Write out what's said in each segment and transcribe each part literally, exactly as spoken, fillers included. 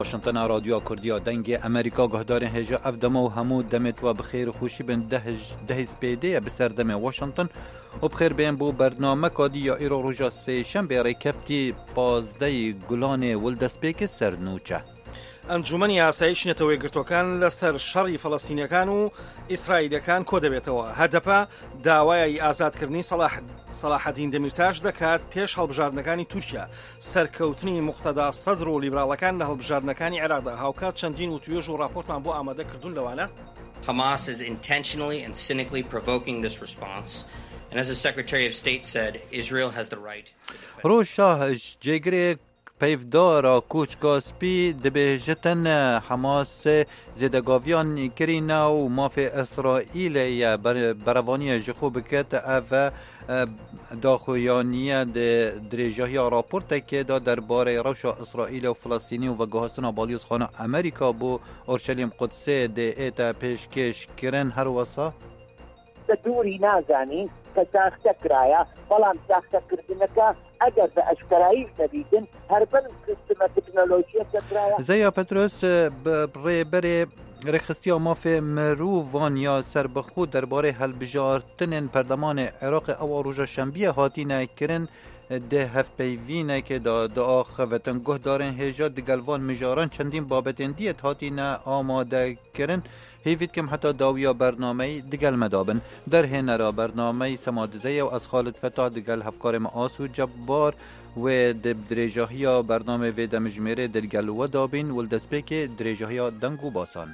واشنطن رادیو کردیا دنگ امریکا گهدار هجا افدم و همو دمت و بخیر و خوشی بن دهج دهیز پیده بسردم واشنطن و بخیر بین بو برنامه کادی یا ایرو روژا سه شنبه ریکفتی پازده گلان ولدسپیک سرنوچه ئەنجومەنی یاسایی نەتەوەی گرتوەکان لەسەر شەڕی فەڵەستینیەکان و ئیسرائیلەکان کۆ دەبێتەوە. هەدەپە داوای ئازادکردنی سەلاحەدین دەمیرتاش دەکات پێش هەڵبژاردنەکانی تورکیا. سەرکەوتنی موقتەدا سەدر و لیبراڵەکان لە هەڵبژاردنەکانی عێراقدا هاوکات چەندین و توێژ و راپۆرتمان بۆ ئامادە کردوون لەوانە. Hamas is intentionally and cynically provoking this response. And as the Secretary of State said, Israel has the right to defend. روز شاه جگری پیفدار کوچکاسپی دبیجتن حماس زدگاویان کرینا و مافی اسرائیل یا بروانی جخو بکت او داخویانی دریجاهی راپورت که دا درباره روشا اسرائیل و فلسطینی و گهستان بالیوز خانه امریکا بو اورشلیم قدسه ده ایتا پیشکش کرن هر وصا دوری نازانی که ساخته کرایا بلام ساخته کردنکا اگر به اشکرایی شدیدن هر بن سیستم تکنولوژی کرایا زیا پتروس بره بره رخصتی مافی مروان یا سربخو درباره هلبجارتن پردمان عراق او روژا شنبیه هاتی نکرن ده هف پیوینه که دا دا خوتن گه دارن هجا دگلوان مجاران چندین بابتن دیت هاتی نه آماده کرن هیوید کم حتی داویا برنامه دگل مدابن در هنرا برنامه سمادزه و از خالد فتح دگل هفکار معاصو جبار و دب دریجاهی برنامه و دمجمره دگل و دابین ولدسپیک دریجاهی دنگو باسان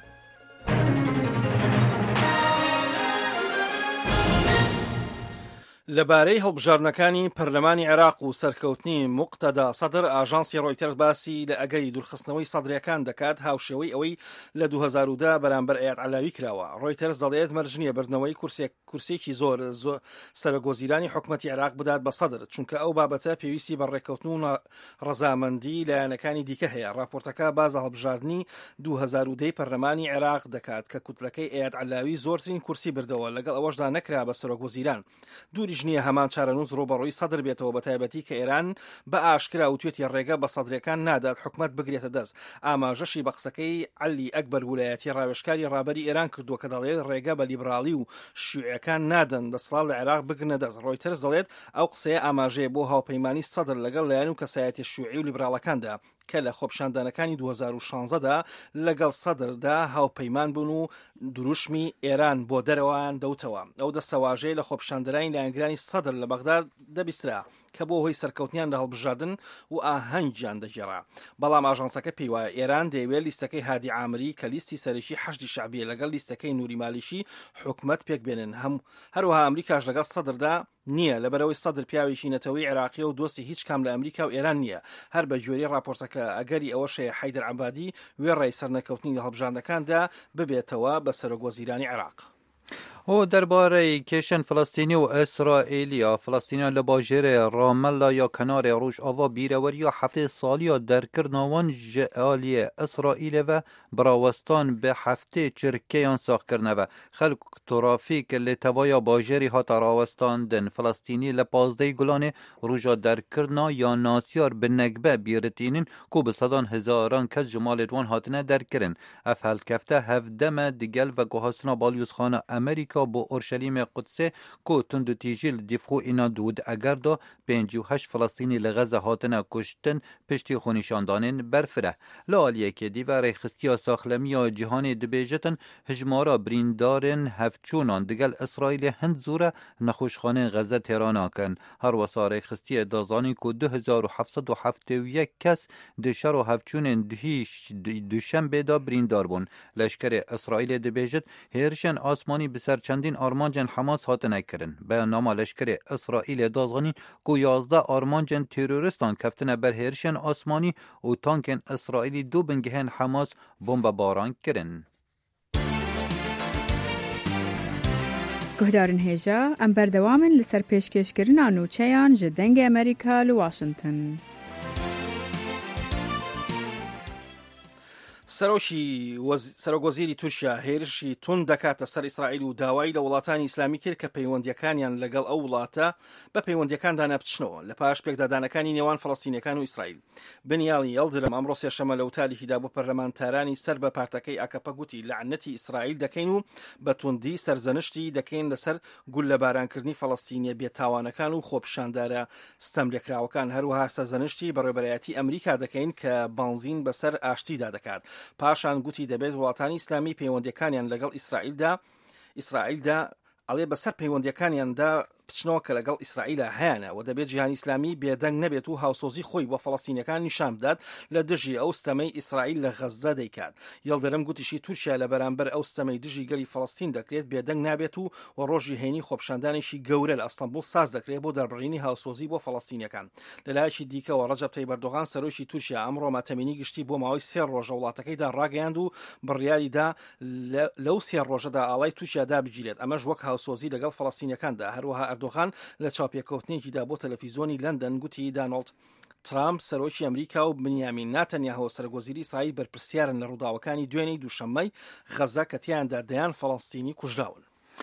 لەبارەی هەڵبژارنەکانی پەرلەمانی عێراق و سەرکەوتنی موقتەدا سەدر ئاژانسی ڕۆیتەرز باسی لە ئەگەری دوورخستنەوەی سەدرەکان دەکات هاوشێوەی ئەوەی لە دوو هەزار و دە بەرامبەر ئەیاد عەلاوی کراوە. ڕۆیتەرز دەڵێت مەرجنیە بردنەوەی کورسێکی زۆر سەرۆکوەزیرانی حکومەتی عێراق بدات بە سەدر چونکە ئەو بابەتە پێویستی بە ڕێککەوتن و ڕەزامەندی لایەنەکانی دیکە هەیە. راپۆرتەکە باز لە هەڵبژاردننی دوو هەزار و دە پەرلەمانی عێراق دەکات کە کوتلەکەی ئەیاد عەلاوی زۆرترین کورسی بردەوە لەگەڵ ئەوەشدا نەکرا بە سەرۆکوەزیران. دووریش نییە هەمان چارەنووس ڕۆبەڕۆی سەدر بێتەوە بە تایبەتی کە ئێران بە ئاشکرا و توێتی ڕێگە بە سەدرەکان نادات حکومەت بگرێتە دەست. ئاماژەشی بە قسەکەی عەلی ئەکبەر ویلایەتی ڕاوێژکاری ڕابەری ئێران کردووە کە دەڵێت ڕێگە بە لیبراڵی و شیوعیەکان نادەن دەسڵات لە عێراق بگرنە دەست. ڕۆیتەرز دەڵێت ئەو قسەیە ئاماژەیە بۆ هاوپەیمانی سەدر لەگەڵ لایەن و کەسایەتی شیوعی و لیبراڵەکاندا کە لە خۆپیشاندانەکانی دوو هەزار و شانزەدا لەگەڵ سەدردا هاوپەیمان بوون و دروشمی ئێران بۆ دەرەوەیان دەوتەوە. ئەو دەستەواژەیە لە خۆپیشاندەرانی لایەنگرانی سەدر لە بەغداد دەبیسترا کە بۆ هۆی سەرکەوتنیان لە هەڵبژاردن و ئاهەنگیان دەگێڕا. بەڵام ئاژانسەکە پێی وایە ئێران دەیەوێت لیستەکەی هادی عامری کە لیستی سەرەکی حەشدی شەعبیە لەگەڵ لیستەکەی نووری مالیشی حکومەت پێک بێنن. هەم هەروەها ئەمریکاش لەگەڵ سەدردا نییە لەبەرەوەی سەدر پیاوێکی نەتەوەی عێراقی و دۆستی هیچ کام لە ئەمریکا و ئێران نییە. هەر بە گوێرەی راپۆرتەکە ئەگەری ئەوەشەیە حەیدەر عەبادی وێڕای سەرنەکەوتنی لە هەڵبژاردنەکاندا ببێتەوە بە سەرۆکوەزیرانی عێراق. و درباره کشن فلسطینی و اسرائیلیا فلسطینیان لباجره راملا یا کنار روش آوا بیرور یا هفته سالی یا درکرناوان جعالی اسرائیل و براوستان به هفته چرکیان ساخت کرنه و خلق ترافیک لتوایا باجری ها تراوستان دن فلسطینی لپازده گلان روژا درکرنا یا ناسیار به نگبه بیرتینین کو به صدان هزاران کس جمال دوان هاتنه درکرن افهل کفته هفدم دیگل و گوهستنا بالیوز خانه امریکا با اورشلیم قدسه کو تند تیجیل دفخو اینا دود اگر دا پنجی و هشت فلسطینی لغزه هاتن کشتن پشتی خونیشاندانین برفره لالیه که دیوار خستیا ساخلمی جهانی دبیجتن هجمارا بریندارن هفچونان دگل اسرائیل هند زوره نخوشخانه غزه تهران کن هر وساره خستی دازانی کو دو هزار و هفتصد و هفتاد و یک کس دشار و هفچون دهیش دوشنبه دا بریندار بون لشکر اسرائیل دبیجت هرشن آسمانی بسر چندین آرمانجن حماس هاتنه کرن به نام لشکر اسرائیل دازغانین کو یازده آرمانجن تروریستان کفتنه بر هرشن آسمانی و تانکن اسرائیلی دو بنگهن حماس بمب باران کرن. گهدارن هێژا ئەم بەردەوامن لەسەر پێشکەشکردنا نوچەیان ji dengê ئەمریکا li Washington. سەرۆکی سەرۆکوەزیری تورکیا هێرشی تون دەکاتە سەر ئیسرائیل و داوای لە وڵاتانی ئیسلامی کرد کە پەیوەندیەکانیان لەگەڵ ئەو وڵاتە بە پەیوەندیەکاندا نەبچنەوە لە پاش پێکدادانەکانی نێوان فەڵەستینیەکان و ئیسرائیل. بنیاڵی یەڵدرم ئەمڕۆ سێشەمە لە وتالیکیدا بۆ پەرلەمانتارانی سەر بە پارتەکەی ئاکەپە گوتی لەعنەتی ئیسرائیل دەکەین و بە توندی سەرزەنشتی دەکەین لەسەر گول لە بارانکردنی فەڵەستینیە بێتاوانەکان و خۆپیشاندارە ستەملێکراوەکان، هەروەها سەرزەنشتی بەڕێبەرایەتی ئەمریکا دەکەین کە بانزین بەسەر ئاشتیدا دەکات. پاشان گوتی دەبێت وڵاتانی ئیسلامی پەیوەندیەکانیان لەگەڵ ئیسرائیلدا ئیسرائیلدا ئەڵێ بەسەر پەیوەندیەکانیاندا بچنەوە کە لەگەڵ ئیسرائیلە هەیەە و دەبێت جیهانی ئیسلامی بێدەنگ نەبێت و هاوسۆزی خۆی بۆ فەڵەستینیەکان نیشان بدات لە دژی ئەو ستەمەی ئیسرائیل لە غەزە دەیکات. یەڵدەرم گوتیشی تورکیا لە بەرامبەر ئەو ستەمەی دژی گەلی فەڵەستین دەکرێت بێدەنگ نابێت و و ڕۆژی هێنی خۆپیشاندانێکی گەورە لە ئەستەمبول ساز دەکرێت بۆ دەربڕینی هاوسۆزی بۆ فەڵەستینیەکان. لەلایەکی دیکەوە ڕەجەب تەیب ئەردۆغان سەرۆکی تورکیا ئەمڕۆ ماتەمینی گشتی بۆ ماوەی سێ ڕۆژە وڵاتەکەیدا ڕاگەیاند و بڕیاریدا لەو سێ ڕۆژەدا ئاڵای تورکیا دابگیرێت، ئەمەش وەک هاوسۆزی لەگەڵ فەڵەستینیەکاندا. هەروەها ئەردۆغان لە چاپێکەوتنێکیدا بۆ تەلەڤیزۆنی لەندەن گوتی داناڵد ترامپ سەرۆکی ئەمریکا و بنیامین ناتەنیاهۆ سەرۆکوەزیری ئیسرائیل بەرپرسیارن لە ڕووداوەکانی دوێنەی دووشەممەی غەزە کە تیاندا دەیان فەڵەستینی کوژراون.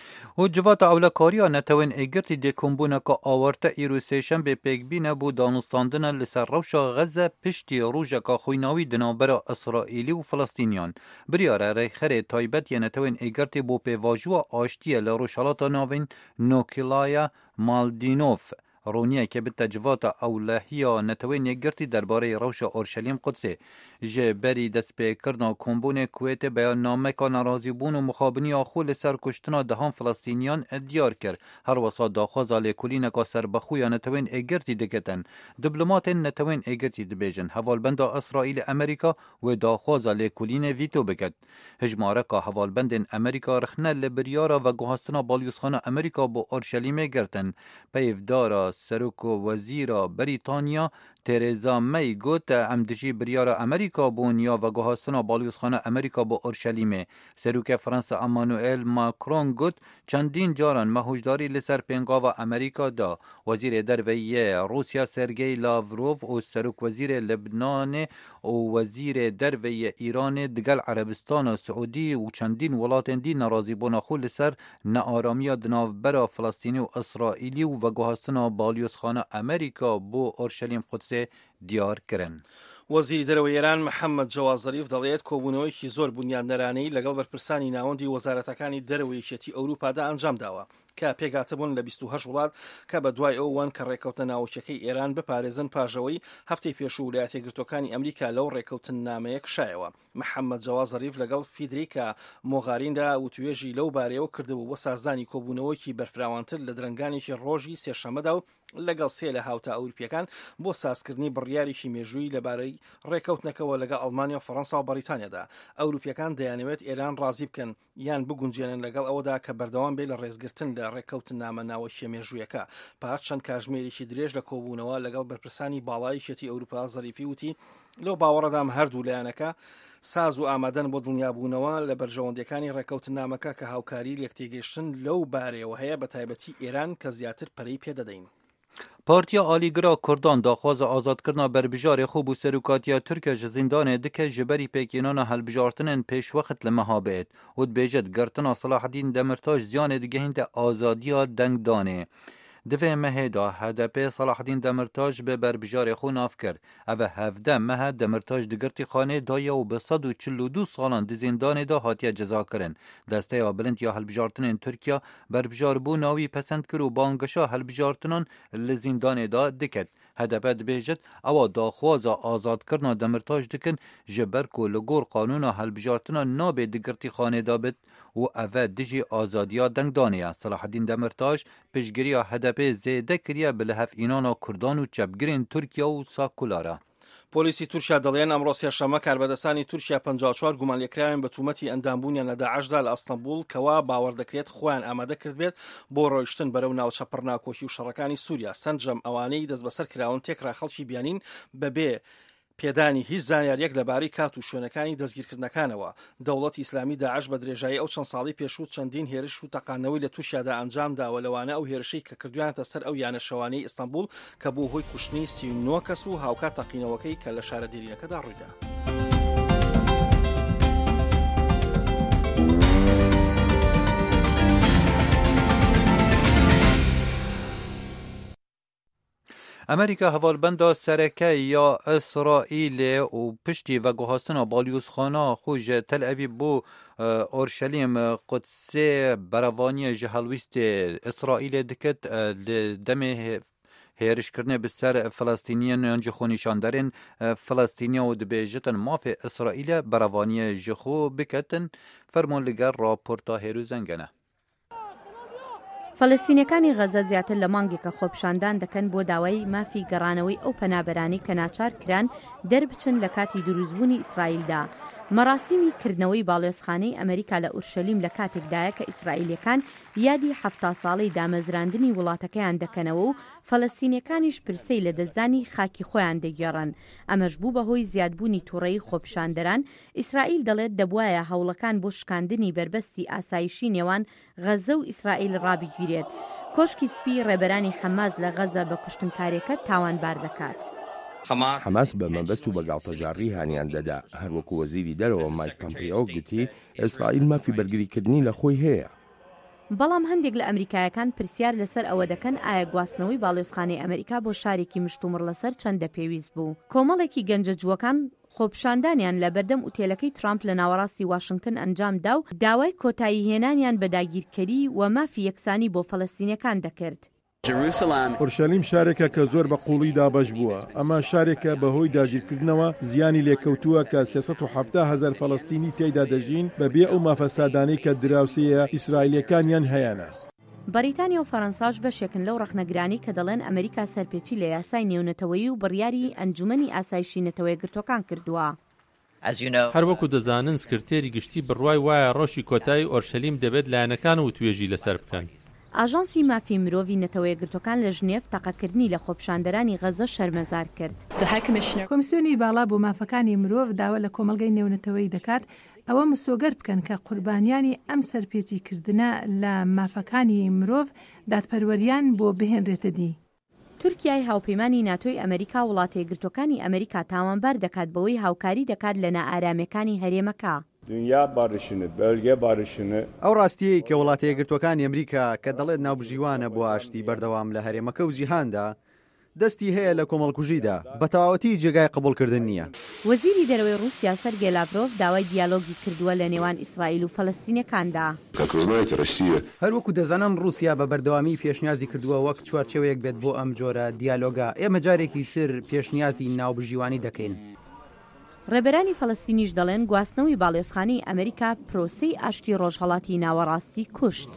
و جوات ئەولەکاریە نەتەوەین ئەیگرتی دێکۆمبوونەکە ئاوەرتە ئیروسێشەم بێ پێکبینە بۆ دانوستاندنە لەسەر ڕەوشە غەزە پشتی ڕوژەکە خۆیناوی دناوبەرە ئیسرائیلی و فەڵەستینیان. بریارە ڕێکخەرێ تایبەت یە نەتەوەین ئەیگرتی بۆ پێواژووە ئاشتیە لە ڕۆژهەڵاتە ناوین نۆکیلایە مالدینۆف ڕوونیە کە بتە جواتە ئەولەهیە نەتەوەین یەکگرتی دەربارەی ڕەوشە ئۆرشەلیم قودسێ ژێ بەری دەستپێکردنا کۆمبوونێ کوێتە بەیاننامەکە ناڕازیبوون و مخابنیە خۆ لەسەر کوشتنا دەهان فەڵەستینیان دیار کرد. هەروەسا داخوازا لێکولینەکە سەربەخوویە نەتەوەین ئەیگرتی دەکەتن. دیبلۆماتên نەتەوەین ئەیگرتی دەبێژن هەواڵبەندا ئیسرائیل ئەمریکا و داخوازا لێکولینێ ڤیتۆ بکەت. هژمارەکە هەواڵبەندên ئەمریکا رخنە لە بریارە و گوهاستنا باڵیوسخانە ئەمریکا بۆ ئۆرشەلیمێ گرتن. پەیڤدارە سەرۆک وەزیرە بەریتانیا تێرێزا مەی گوت ئەم دژی بریارە ئەمریکا بوون یا و گوهاستنا باڵیوسخانە ئەمریکا بۆ ئۆرشەلیمێ. سەرۆکە فەرەنسا ئەمانوئێل ماکرۆن گوت چەندین جاران مەهۆشداری لەسەر پێنگاوە ئەمریکادا. وەزیرێ دەرڤەیە رووسیا سێرگەی لاڤرۆڤ و سەرۆک وەزیرێ لەبنانێ و وەزیرێ دەرڤەیە ئیرانێ دگەل عەرەبستانە سعودی و چەندین وڵاتên دی نەڕازیبوونا خۆ لەسەر نەئارامیە دناوبەرە فەڵەستینی و ئیسرائیلی و و گوهاستنا باڵیوسخانە ئەمریکا بۆ ئۆرشەلیم قودسێ دیار کرن. وەزیری دەرەوەی ئێران محەممەد جەواز زەریف دەڵێت کۆبوونەوەیکی زۆر بنیادنەرانەی لەگەڵ بەرپرسانی ناوەندی وەزارەتەکانی دەرەوەی یەکێتی ئەوروپادا ئەنجام داوە کە پێگاتەبوون لە بیست و هەشت وڵات کە بە دوای ئەوان کە ڕێکەوتە ناوچەکەی ئێران بپارێزن پاژەوەی هەفتەی پێشوو ویلایەتە یەکگرتووەکانی ئەمریکا لەو ڕێکەوتن نامەیە کشایەوە. محەممەد جەواز زەریف لەگەڵ فیدریکا مۆغاریندا و توێژی لەو بارەیەوە کردبوو بۆ سازدانی کۆبوونەوەیکی بەرفراوانتر لە درنگانێکی ڕۆژی سێشەمەدا و لەگەڵ سێ لە هاوتا ئەوروپیەکان بۆ سازکردنی بڕیارێکی مێژووی لەبارەی ڕێکەوتنەکەەوە لەگەڵ ئەڵمانیا و فەڕەنسا و بەریتانیادا. ئەوروپیەکان دەیانەوێت ئێران ڕازی بکەن یان بگونجێنن لەگەڵ ئەوەدا کە بەردەوام بێ لە ڕێزگرتن لە ڕێکەوتن نامە ناوەشیە مێژوویەکە. پاش چەند کاژمێرێکی درێژ لە کۆبوونەوە لەگەڵ بەرپرسانی باڵای یەکێتی ئەوروپا زەریفی وتی لەو باوەڕەدام هەردوو لایەنەکە ساز و ئامادەن بۆ دڵنیابوونەوە لە بەرژەوەندەکانی ڕێکەوتن نامەکە کە هاوکاری لەکتێگەشتن لەو بارەوە هەیە بە تایبەتی ئێران کە زیاتر پەرەی پێدەدەین. پارتیا ئالیگرا کوردان داخوازە ئازادکردنا بربژارê xwe bû serokatiya Tirkiye ji zindanê dike ji berî pêkînana hilbijartinên pêşwexit li meha bêt û dibêje girtina Selahedîn Demirtaş ziyanê digihînte azadiya dengdanê. Divê mehê da H D P Selahedîn Demirtaş bi berbijarê xwe nav kir. Ev e hevdeh mehe Demirtaş di girtî xanê daye û bi sed û çil û du salan di zindanê da hatiye cezakirin. Desteya bilind ya hilbijartinên Tirkiye berbijarbû nawî pesend kir û bangeşa hilbijartinan li zindanê da diket. H D P dibêjit ewa daxwaza azadkirina Demirtaş dikin ji ber ku li gor qanûna hilbijartina nabê di girtî xanê da bit û ev e dijî azadiya dengdanê ye. Selahedîn Demirtaş piştgiriya H D P zêde kiriye bi lihevînana Kurdan û çepgirên Tirkiye û Sakulara. پۆلیسی تورکیا دەڵێن ئەمڕۆ سێشەممە کاربەدەستانی تورکیا پەنجا و چوار گومانلێکراوێن بە تومەتی ئەندامبوونیان لە داعشدا لە ئەستەمبول کەوا باوەڕ دەکرێت خۆیان ئامادە کرد بێت بۆ ڕۆیشتن بەرەو ناوچە پڕناکۆشی و شەڕەکانی سووریا. سەنجەم ئەوانەی دەست بەسەر کراون تێکرا خەڵکی بیانین بەبێ پێدانی هیچ زانیاریەک لەبارەی کات و شوێنەکانی دەستگیرکردنەکانەوە. دەوڵەتی ئیسلامی داعش بە درێژایی ئەو چەند ساڵی پێشوو چەندین هێرش و تەقانەوەی لە تووشیادا ئەنجام داوە لەوانە ئەو هێرشەی کە کردویانتە سەر ئەو یانە شەوانەی ئیستانبول کە بوو هۆی کوشتنی سی و نۆ کەس و هاوکات تەقینەوەکەی کە لە شارە دیرینەکەدا ڕوویدا. امریکا هوالبند سرکه یا اسرائیل و پشتی و گوهاستنا بالیوزخانه خوش تل اویب بو اورشلیم قدس بروانی جهلویست اسرائیل دکت دمه هیرش کرنه بسر فلسطینیان یانجی خونیشان دارن فلسطینیا و دبیجتن ماف اسرائیل بروانی جخو بکتن فرمون لگر راپورتا هیرو زنگنه. فەلەستینیەکانی غەزە زیاتر لە مانگێکە خۆپشاندان دەکەن بۆ داوای مافی گەڕانەوەی ئەو پەنابەرانی کە ناچار کران دەربچن لە کاتی دروستبوونی ئیسرائیلدا. مەراسیمی کردنەوەی باڵێۆزخانەی ئەمریکا لە ئورشەلیم لە کاتێکدایە کە ئیسرائیلیەکان یادی هەفتا ساڵەی دامەزراندنی وڵاتەکەیان دەکەنەوە و فەلەستینیەکانیش پرسەی لە دەستدانی خاکی خۆیان دەگێڕن. ئەمەش بوو بەهۆی زیادبوونی تووڕەیی خۆپشاندەران. ئیسرائیل دەڵێت دەبوایە هەوڵەکان بۆ شکاندنی بربەستی ئاسایشی نێوان غەزە و ئیسرائیل ڕابگیرێت. کۆشکی سپی ڕێبەرانی حەماس لە غەزە بە کوشتنکاریەکە تاوانبار دەکات. حەماس بە مەبەست و بە گاڵتەجاری هانیان دەدا. هەروەکو وەزیری دەرەوە مایک پۆمپیۆ گوتی ئیسرائیل مافی بەرگریکردنی لە خۆی هەیە. بەڵام هەندێک لە ئەمریکایەکان پرسیار لەسەر ئەوە دەکەن ئایا گواستنەوەی باڵێۆزخانەی ئەمریکا بۆ شارێکی مشتومڕ لەسەر چەندە پێویست بوو. کۆمەڵێکی گەنجەجووەکان خۆپشاندانیان لە بەردەم ئوتێلەکەی ترامپ لە ناوەڕاستی واشنگتن ئەنجامدا و داوای کۆتایی هێنانیان بە داگیرکەری و مافی یەکسانی بۆ فەلەستینیەکان دەکرد. ئورشەلیم شارێکە کە زۆر بە قوڵی دابەش بووە. ئەمە شارێکە بەهۆی داگیرکردنەوە زیانی لێکەوتووە کە سێسەد و هەفتە هەزار فەلەستینی تێیدا دەژین بەبێ ئەو مافەسادانەی کە دراوسەیە ئیسرائیلیەکانیان هەیەنە. بەریتانیا و فەڕەنساش بەشێکن لەو ڕەخنەگرانی کە دەڵێن ئەمریکا سەرپێچی لە یاسای نێونەتەوەیی و بڕیاری ئەنجومەنی ئاسایشی نەتەوەی گرتوەکان کردووە. هەروەکو دەزانن سکرتێری گشتی بڕوای وایە ڕۆژی کۆتایی ئۆرشەلیم دەبێت لایەنەکان و توێژی لەسەر بکەن. ئاژانسی مافی مرۆڤی نەتەوەی گرتوەکان لە ژنێف تاقەکردنی لە خۆپشاندەرانی غەزە شەرمەزار کرد. کۆمیسیۆنی باڵا بۆ مافەکانی مرۆڤ داوا لە کۆمەلگەی نێونەتەوەی دەکات ئەوە مسۆگەر بکەن کە قوربانیانی ئەم سەرپێچی کردنە لە مافەکانی مرۆڤ دادپەروەریان بۆ بهێنرێتە دی. تورکیای هاوپەیمانی ناتۆی ئەمریکا وڵاتە یەکگرتوەکانی ئەمریکا تاوانبار دەکات بەوەی هاوکاری دەکات لە نائارامەکانی هەرێمەکە. دنیا بارشنت بەلگە بارشنە ئەو ڕاستیەی کە وڵاتە یەکگرتوەکانی ئەمریکا کە دەڵێت ناوبژیوانە بۆ ئاشتی بەردەوام لە هەرێمەکە و جیهاندا دەستی هەیە لە کۆمەڵکوژیدا بە تەواوەتی جێگای قبولکردن نییە. وەزیری دەرەوەی رووسیا سەرگێی لاڤرۆڤ داوای دیالۆگی کردووە لە نێوان ئیسرائیل و فەلەستینیەکاندا. هەروەکو دەزانن رووسیا بە بەردەوامی پێشنیازی کردووە وەک چوارچێوەیەک بێت بۆ ئەم جۆرە دیالۆگا. ئێمە جارێکی تر پێشنیازی ناوبژیوانی دەکەین. ڕێبەرانی فەلەستینیش دەڵێن گواستنەوەی باڵێۆزخانەی ئەمریکا پرۆسەی ئاشتی ڕۆژهەڵاتی ناوەڕاستی کوشت.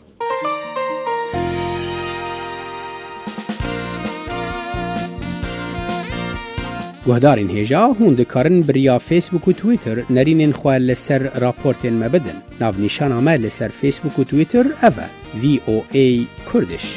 گوهدارین هێژا هون دەکارن بریا فیسبوک و تویتر نەرینên xwe li ser raportên me bidin. Navnîşana me li ser Facebook û Twitter ev e V O A Kurdish.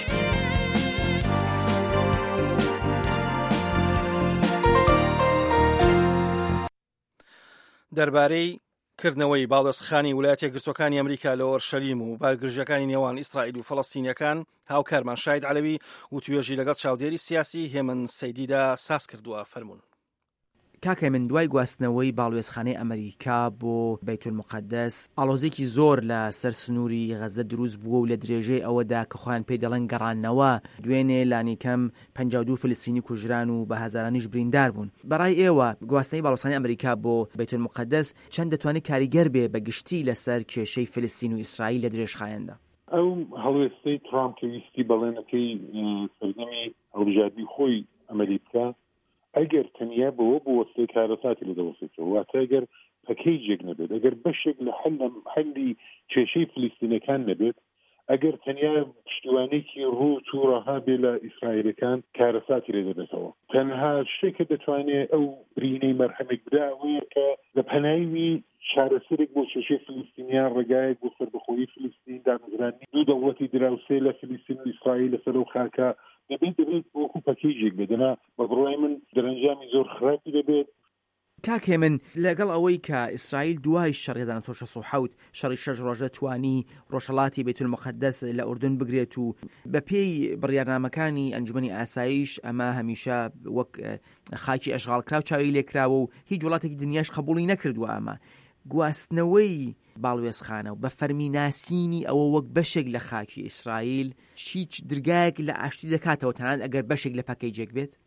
دەربارەی کردنەوەی باڵێۆزخانەی ویلایەتە یەکگرتوەکانی ئەمریکا لە ئۆرشەلیم و باگرژەکانی نێوان ئیسرائیل و فەڵەستینیەکان هاوکارمان شاید عەلەوی و توێژی لەگەڵ چاودێری سیاسی هێمن سەیدیدا ساز کردووە. فەرموون کاکە من دوای گواستنەوەی باڵێۆزخانەی ئەمریکا بۆ بەیت المقدس ئاڵۆزێکی زۆر لە سەر سنووری غەزە دروست بووە و لە درێژەی ئەوەدا کە خۆیان پێی دەڵێن گەڕانەوە دوێنێ لانیکەم پەنجا و دوو فلسطینی کوژران و بە هەزارانیش بریندار بوون. بەڕای ئێوە گواستنەی باڵێۆزخانەی ئەمریکا بۆ بەیت المقدس چەند دەتوانێت کاریگەر بێ بە گشتی لەسەر کێشەی فلسطین و ئیسرائیل لە درێژخایەندا؟ ئەو هەڵوێستەی ترامپ کە ویستی بەڵێنەکەی سەردەمی هەڵبژاردننی خۆی ئەمریکا ئەگەر تەنیا بەوە بۆ وەستەی کارەساتی لە دەوەستێتەوە واتە ئەگەر پەکەیجێک نەبێت ئەگەر بەشێک لە حەلی کێشەی فلیستینەکان نەبێت ئەگەر تەنیا پشتیوانێکی ڕوو تووڕەها بێ لە ئیسرائیلەکان کارەساتی لێ دەبێتەوە. تەنها شتێکە دەتوانێت ئەو برینەی مەرحەمێک بدا ئەوەیە کە لە پەناوی چارەسەرێک بۆ کێشەی فلیستینیان ڕێگایەک بۆ سەربەخۆیی فلیستین دامەزرانی دوو دەوڵەتی دراوسێ لە فلیستین و ئیسرائیل لەسەر ئەو خاکە دەبێت دەبێت وەکو پەکیجێک بێدەنا بە بڕوای من دەرەنجامی زۆر خراپی دەبێت. کاکێ من لەگەڵ ئەوەی کە ئیسرائیل دوای شەڕی هەزار نۆ سەد و حەوت شەڕی شەش ڕۆژە توانی ڕۆژهەڵاتی بەیت المقدس لە ئوردون بگرێت و بە پێی بڕیارنامەکانی ئەنجومەنی ئاسایش ئەمە هەمیشە وەک خاکی ئەشغاڵکرا و چاوی لێکراوە و هیچ وڵاتێکی دنیاش قبوڵی نەکردووە. ئەمە گواستنەوەی باڵوێزخانە و بە فەرمی ناسینی ئەوە وەک بەشێک لە خاکی ئیسرائیل هیچ درگایەک لە ئاشتی دەکاتەوە تەنانەت ئەگەر بەشێک لە پەکەیجێک بێت؟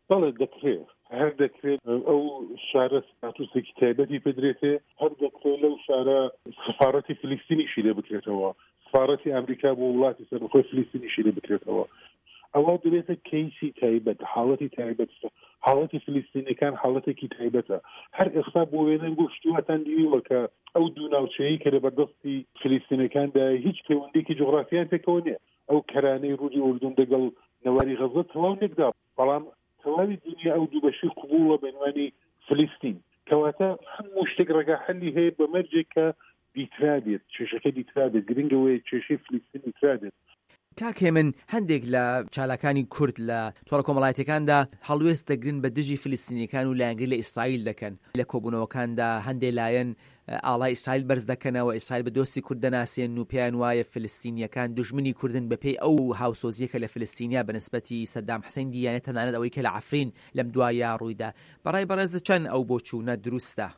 بەڵێ دەکرێت هەر دەکرێت ئەو شارە ستاتوسێکی تایبەتی پێدرێتێ هەر دەکرێت لەو شارە سفارەتی فلیستینیشی لێ بکرێتەوە سفارەتی ئەمریکا بۆ وڵاتی سەربەخۆی فلیستینیشی لێ بکرێتەوە ئەوە دەبێتە کەیسی تایبەت حاڵەتی تایبەت حاڵەتی فلیستینەکان حاڵەتێکی تایبەتە هەر ئێستا بۆ وێنە گۆشتواتان دیویوە کە ئەو دوو ناوچەیە کە لە بەردەستی فلیستینەکاندا هیچ پەیوەندێکی جوغرافیان پێکەوە نییە ئەو کەرانەی ڕوودی ئوردون دەگەڵ نەواری غەزە تەواو نێکدا بەڵام تەواوی دنیا ئەو دوو بەشی قبوڵە بەنوانی فلیستین کەواتە هەموو شتێک ڕێگا حەلی هەیە بە مەرجێک کە دیترابێت کێشەکە دیترابێت گرنگەوەی کێشەی فلیستین دیترابێت کاکێ من هەندێک لە چالاکانی کورد لە تۆڕە کۆمەڵایەتەکاندا هەڵوێست دەگرن بە دژی فلیستینیەکان و لایەنگری لە ئیسرائیل دەکەن لە کۆبوونەوەکاندا هەندێک لایەن ئاڵای ئیسرائیل بەرز دەکەنەوە ئیسرائیل بە دۆستی کورد دەناسێن و پێیان وایە فلستینیەکان دوژمنی کوردن بەپێی ئەو هاوسۆزیەکە لە فلستینیا بەنسبەتی سەدام حوسێن دیانێت تەنانەت ئەوەی کە لە عەفرین لەم دوایە ڕوویدا بەڕای بەڕێز چەند ئەو بۆچوونە دروستە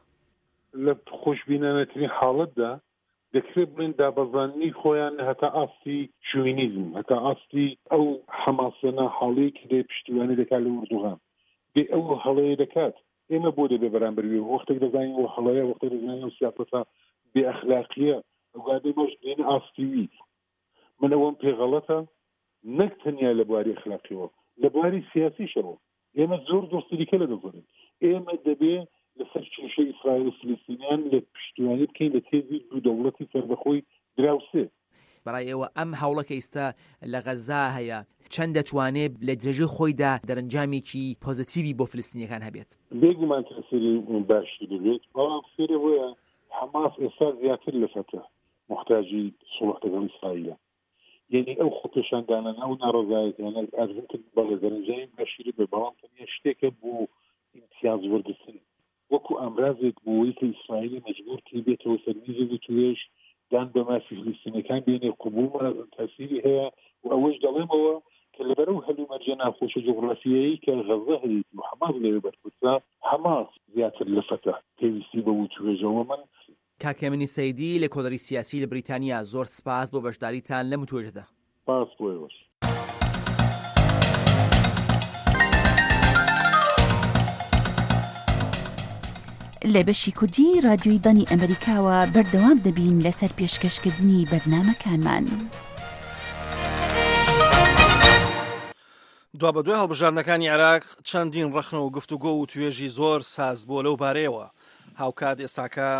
لە خۆشببینانەترین حاڵەتدا دەکرێت بڵێن دابەزاننی خۆیان هەتا ئاستی شوینیزم هەتا ئاستی ئەو حەماسەنە حاڵەیە کە دەی پشتیوانی دەکات لە ئوردوغان بێ ئەو هەڵەیە دەکات ئێمە بۆ دەبێ بەرامبەروی وەختێک دەزانین ئەو هەڵەیە وەختێک دەزانین ئەو سیاسەتە بێ ئەخلاقیە ئەوگادەی مەش دێنە ئاستیوی من ئەوەم پێغەڵەتە نەک تەنیا لە بواری ئەخلاقیەوە لە بواری سیاسیشەوە ئێمە زۆر دۆستریکە لە دەزانین ئێمە دەبێ لەسەر کێشەی ئیسرائیل و فلیستینیان لە پشتیوانی بکەین لە تێزی دوو دەوڵەتی سەربەخۆی دراوسێ بەڕای ئێوە ئەم هەوڵەکە ئێستا لە غەزا هەیە چەند دەتوانێت لە درێژەی خۆیدا دەرەنجامێکی پۆزیتیڤی بۆ فلستینیەکان هەبێت بێگومان تەسیری باشی دەبێت بەڵام فێرەوەیە حەماس ئێستا زیاتر لە فەتە محتاجی سوڵح لەگەڵ ئیسرائیلە یعنی ئەو خۆپێشاندانانە و ناڕۆزایەتیانە ئەرزتر بەڵێ دەرەنجامی باشی بێ بەڵام تەنیا شتێکە بۆ ئیمتیاز وەرگرتن وەکو ئامرازێک بۆەوەی کە ئیسرائیلی مەجبور کردی بێتەوە سەرمیزێک و توێش دان بە مافی فلیستینەکان بینێ قبوڵ تاسیری هەیە و ئەوەش دەڵێمەوە کە لەبەرەو هەلو مەرجە ناخۆشە جوغرافیایی کە غەزە هەیە و حەماس لەوێ بەرپرسا حەماس زیاتر لە فەتە پێویستی بە وتوێژەوە من کاکەمنی سەیدی لە کۆدەری سیاسی لە بریتانیا زۆر سپاس بۆ بەشداریتان لەم توێژەدا سپاس بۆیەوەش لە بەشی کوردی رادیۆی دانی ئەمریکاوە بەردەوام دەبین لەسەر پێشکەشکردنی بەرنامەکانمان. دوا بە دوای هەڵبژاردنەکانی عێراق چەندین ڕەخنە و گفتوگۆ و توێژی زۆر ساز بۆ لەو بارەیەوە هاوکات ئێساکە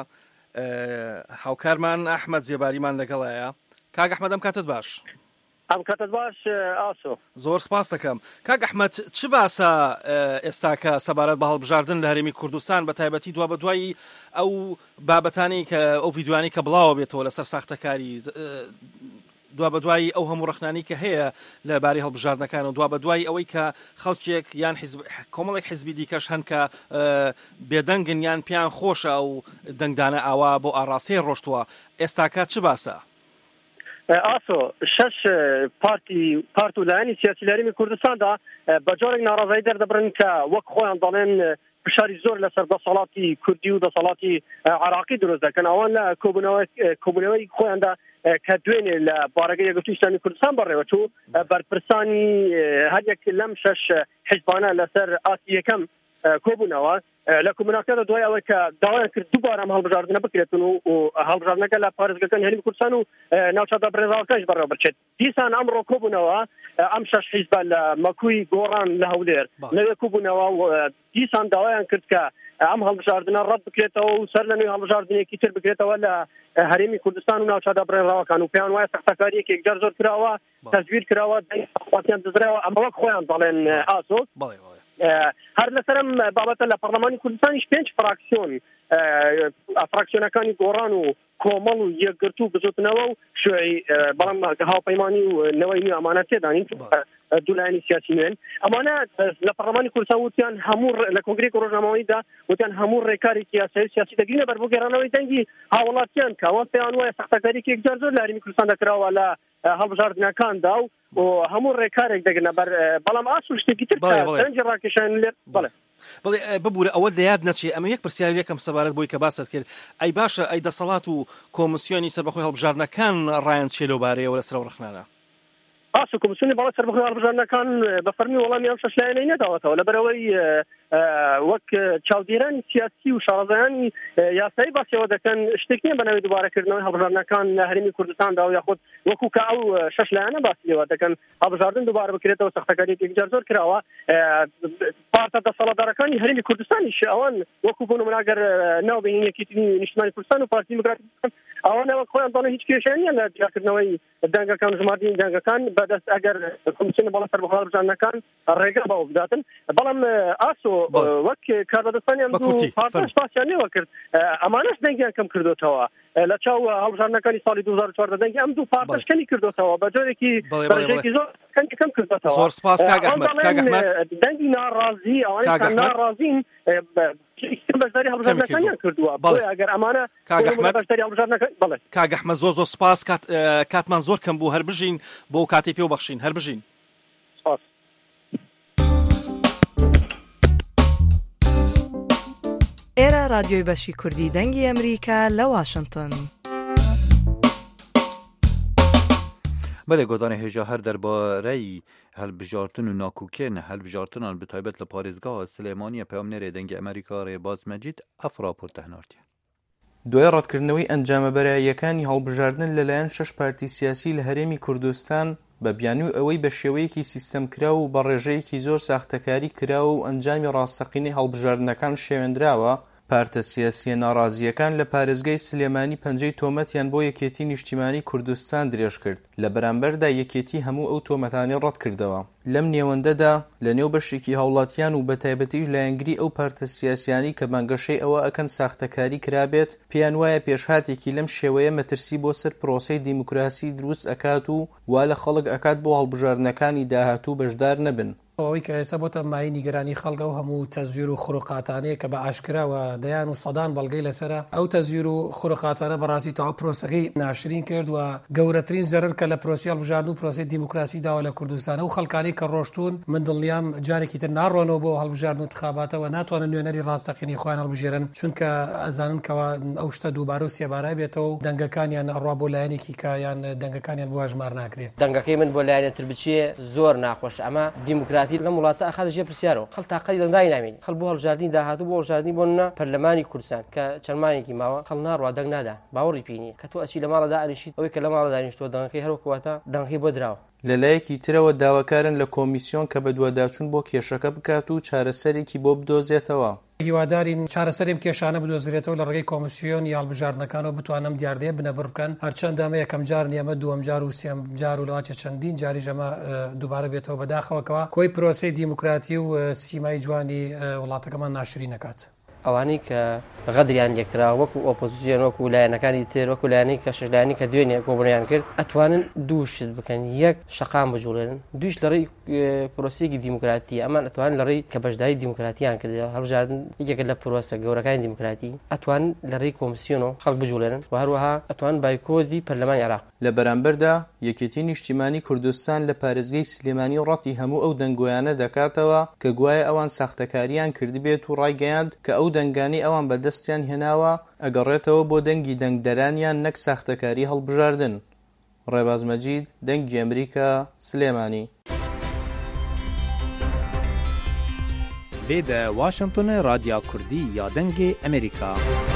هاوکارمان ئەحمەد زێباریمان لەگەڵایە. کاک ئەحمەد ئەم کاتت باش. ئەم کاتت باش ئاسۆ. زۆر سپاس دەکەم. کاک ئەحمەد چ باسە ئێستاکە سەبارەت بە هەڵبژاردن لە هەرێمی کوردستان بە تایبەتی دوا بە دوایی ئەو بابەتانی کە ئەو ڤیدیوانی کە بڵاوە بێتەوە لەسەر ساختەکاری دوا بە دوایی ئەو هەموو ڕەخنانی کە هەیە لەبارەی هەڵبژاردنەکان و دوا بە دوایی ئەوەی کە خەڵکێک یان کۆمەڵێک حیزبی دیکەش هەن کە بێدەنگن یان پیان خۆشە ئەو دەنگدانە ئاوا بۆ ئاڕاستەی ڕۆشتووە ئێستاکە چ باسە؟ ئاسۆ شەش پارتی پارت و لایەنی سیاسی لە هەرێمی کوردستاندا بە جۆرێک ناڕازایی دەردەبرن کە وەک خۆیان دەڵێن فشاری زۆر لەسەر دەسەڵاتی کوردی و دەسەڵاتی عراقی دروست دەکەن ئەوان لە کۆبوونەوەی خۆیاندا کە دوێنێ لە بارگەی یەکگرتووی ئیسلامی کوردستان بەڕێوە چوو بەرپرسانی هەریەک لەم شەش حیزبانە لەسەر ئاسی یەکەم کۆبوونەوە لە کۆموناکەدا دوای ئەوەی کە داوایان کرد دووبارە ئەم هەڵبژاردنە بکرێتن و هەڵبژاردنەکە لە پارێزگاکانی هەرێمی کوردستان و ناوچەدا بەڕێوەکەش بەڕێوە بچێت دیسان ئەمڕۆ کۆبوونەوە ئەم شەش حیزبە لە مەکووی گۆڕان لە هەولێر لەوێ کۆبوونەوە و دیسان داوایان کرد کە ئەم هەڵبژاردنە ڕەت بکرێتەوە و سەر لە نوێ هەڵبژاردنێکی تر بکرێتەوە لە هەرێمی کوردستان و ناوچەدا بەڕێوەکان و پێیان وایە سەختەکاریەکی یەکجار زۆر کراوە تەزویر کراوە دەنگیان دزراوە ئەمە وەک خۆیان دەڵێن ئاسۆ هەر لەسەرم بابەتە لە پەرلەمانی کوردستانیش پێنج فراکسیۆن فراکسیۆنەکانی گۆڕان و کۆمەڵ و یەکگرتوو بزوتنەوە و شوێی بەڵام هاوپەیمانی و نەوەی نوێ ئەمانە تێدانین دوولایەنی سیاسی نوێن ئەمانە لە پەرلەمانی کوردستان وتیان هەموو لە کۆنگرێکی ڕۆژنامەوەیدا وتیان هەموو ڕێکارێکی یاسایی سیاسی دەگرینە بەر بۆ گێڕانەوەی دەنگی هاوڵاتیان کە ئەوان پێیان وایە سەختەکاریەکی یەکجار زۆر لە هەرێمی کوردستان دەکراوە لە هەڵبژاردنەکاندا و هەموو ڕێکارێک دەگرنە بەر بەڵام ئاسو شتێکی تر سەرنجی ڕاکێشان لێ بڵێ بڵێ ببوورە ئەوە لە یاد نەچێ ئەمە یەک پرسیاری یەکەم سەبارەت بۆی کە باست کرد ئەی باشە ئەی دەسەڵات و کۆمسیۆنی سەربەخۆی هەڵبژاردنەکان ڕایان چێ لەو بارەیەوە لەسەر ڕەخنانە ئاسو کۆمیسیۆنی باڵای سەربەخۆی هەڵبژاردنەکان بە فەرمی وەڵامی ئەم شەشلایەنەی نەداوەتەوە لەبەرەوەی وەک چاودێرانی سیاسی و شارەزایانی یاسایی باسیەوە دەکەن شتێک نییە بەناوی دووبارەکردنەوەی هەڵبژاردنەکان لە هەرێمی کوردستاندا و یاخود وەکو کە ئەو شەشلایەنە باسیەوە دەکەن هەڵبژاردن دووبارە بکرێتەوە سەختەکاریەکی یەکجار زۆر کراوە پارتە دەسەڵاتدارەکانی هەرێمی کوردستانیش ئەوان وەکو بۆ نمونە ئەگەر ناوبینین یەکێتی نیشتیمانی کوردستان و پارتی دیموکراتی ئەوانە وەک خۆیان دەڵێن هیچ کێشەیان نییە لە دیارکردنەوەی دەنگەکان و ژمارەی دەنگەکان بەدەست ئەگەر کۆمیسیۆنی باڵای سەربەخۆی هەڵبژاردنەکان ڕێگە بەوە بداتن بەڵام ئاسۆ وەک کاربەدەستانیان دوو پارتەش باسییان نێوە کرد ئەمانەش دەنگیان کەم کردوتەوە لە چاو هەڵبژاردنەکانی ساڵی دوو هەزار و چواردە دەنگی ئەم دوو پارتەش کەمی کردوتەوە بە جۆرێکی بەرژێکی زۆر کەم کردوتەوە. زۆر سپاس کاک ئەحمەد. کاک ئەحمەد دەنگی ناڕازی ئەوانەی کە ناڕازین بەشداری هەڵبژاردنەکانیان کردووە بۆیە ئەگەر ئەمانە بەشداری هەڵبژاردنەکان بڵێ. کاک ئەحمەد زۆر زۆر سپاس کاتمان زۆر کەم بوو هەر بژین بۆ کاتی پێ بەخشین هەر بژین. ئێرە رادیۆی بەشی کوردی دەنگی ئەمریکا لە واشنگتن. بله گۆدانê hêja her derbareyî helbijartin û nakûkên helbijartinan bi taybet li parêzgeha Silêmaniyê peyamnêrê dengê Amerîka Rêbaz Mecîd ev rapor tehnartiye. دوای ڕەتکردنەوەی ئەنجامەبەراییەکانی هەڵبژاردن لەلایەن شەش پارتی سیاسی لە هەرێمی کوردستان بە بیانووی ئەوەی بە شێوەیەکی سیستەمکرا و بە ڕێژەیەکی زۆر ساختەکاری کراوە و ئەنجامی ڕاستەقینەی هەڵبژاردنەکان شێوێنراوە، پارتە سیاسیە ناڕازیەکان لە پارێزگای سلێمانی پەنجەی تۆمەتیان بۆ یەکێتی نیشتیمانی کوردستان درێژ کرد لە بەرامبەردا یەکێتی هەموو ئەو تۆمەتانی ڕەت کردەوە. لەم نێوەندەدا لە نێو بەشێکی هاوڵاتیان و بەتایبەتیش لایەنگری ئەو پارتە سیاسیانی کە بانگەشەی ئەوە ئەکەن ساختەکاری کرابێت پێیان وایە پێشهاتێکی لەم شێوەیە مەترسی بۆ سەر پرۆسەی دیموکراسی دروست ئەکات و وا لە خەڵک ئەکات بۆ هەڵبژاردنەکانی داهاتوو بەشدار نەبن. ئەوەی کە ئێستا بۆتە مای نیگەرانی خەڵکە و هەموو تەزویر و خوڕقاتانەیە کە بە ئاشکراوە دەیان و سەدان بەڵگەی لەسرە ئەو تەزویر و خوڕقاتانە بەڕاستی تەواو پرۆسەکەی ناشرین کرد و گەورەترین زەرر کە لە پرۆسی هەڵبژاردن و پرۆسی دیموکراسی داوە لە کوردستان و خەڵکانی کە ڕۆشتون من دڵنیام جارێکی تر ناڕۆنەوە بۆ هەڵبژاردن و انتخاباتەوە ناتوانن نوێنەری ڕاستەقینی خۆیان هەڵبژێرن چونکە ئەزانن کەوا ئەو شتە دووبارە و سێبارە بێتەوە و دەنگەکانیان ئەڕوا بۆ لایەنێکی کە یان دەنگەکانیان بۆ ژمار ناکرێت. دەنگەکەی من بۆ لایەنێتر بچێ زۆر ناخۆش ئەمە دیموکراتی لەم وڵاتە ژێ پرسیارەوە خەڵ تاقەتی دەنگدای نامێنی خەڵ بۆ هەڵبژاردنی داهاتوو بۆ هەڵبژاردنی بۆنە پەرلەمانی کوردستان کە چەرمانێکی ماوە خەڵ ناڕوا دەنگ نادا باوەڕی پێنیە کە تۆ ئەچی لە ماڵەدا ئەنیشیت ئەوەی کە لە ماڵە دانیشتووە دەنگەکەی هەروەکواتە دەنگەکەی بۆ دراوە. لەلایەکی ترەوە داواکارن لە کۆمیسیۆن کە بە دووەداچوون بۆ کێشەکە بکات و چارەسەرێکی بۆ بدۆزێتەوە. هیوادارین چارەسەرێم کێشانە بدۆزرێتەوە لە ڕێگەی کۆمیسیۆن یا هەڵبژاردنەکانەوە بتوانم دیاردەیە بنەبڕ بکەن هەرچەندە ئەمە یەکەم جار نیە ئەمە دووەم جار و سێم جار و لەواتە چەندین جاریش ئەمە دووبارە بێتەوە بەداخەوەکەوە کۆی پرۆسەی دیموکراتی و سیمای جوانی وڵاتەکەمان ناشرین نەکات. ئەوانەی کە غەدریان لێکرا وەکو ئۆپۆزیسیۆن وەکو لایەنەکانی تر وەکو لایەنەی کە شەشلایەنی کە دوێنێ کۆبوونیان کرد ئەتوانن دوو شت بکەن یەک شەقام بجوڵێنن دویش لە ڕێی پرۆسەیەکی دیموکراتی ئەمان ئەتوانن لە ڕێی کە بەشداری دیموکراتیان کردەوە هەڵبژاردن یەکێک لە پرۆسە گەورەکانی دیموکراتی ئەتوانن لە ڕێی کۆمیسیۆنەوە خەڵک بجوڵێنن و هەروەها ئەتوانن بایکۆتی پەرلەمانی عێراق. لە بەرامبەردا یەکێتی نیشتیمانی کوردستان لە پارێزگای سلێمانی ڕەتی هەموو ئەو دەنگۆیانە دەکاتەوە کە گوایە ئەوان ساختەکاریان کردبێت و ڕایگەیاند کە ئەو دەنگانی ئەوان بەدەستیان هێناوە ئەگەڕێتەوە بۆ دەنگی دەنگدەرانیان نەک ساختەکاری هەڵبژاردن. ڕێباز مەجید دەنگی ئەمریکا سلێمانی. لێدە واشنگتن رادیا کوردی یا دەنگی ئەمریکا.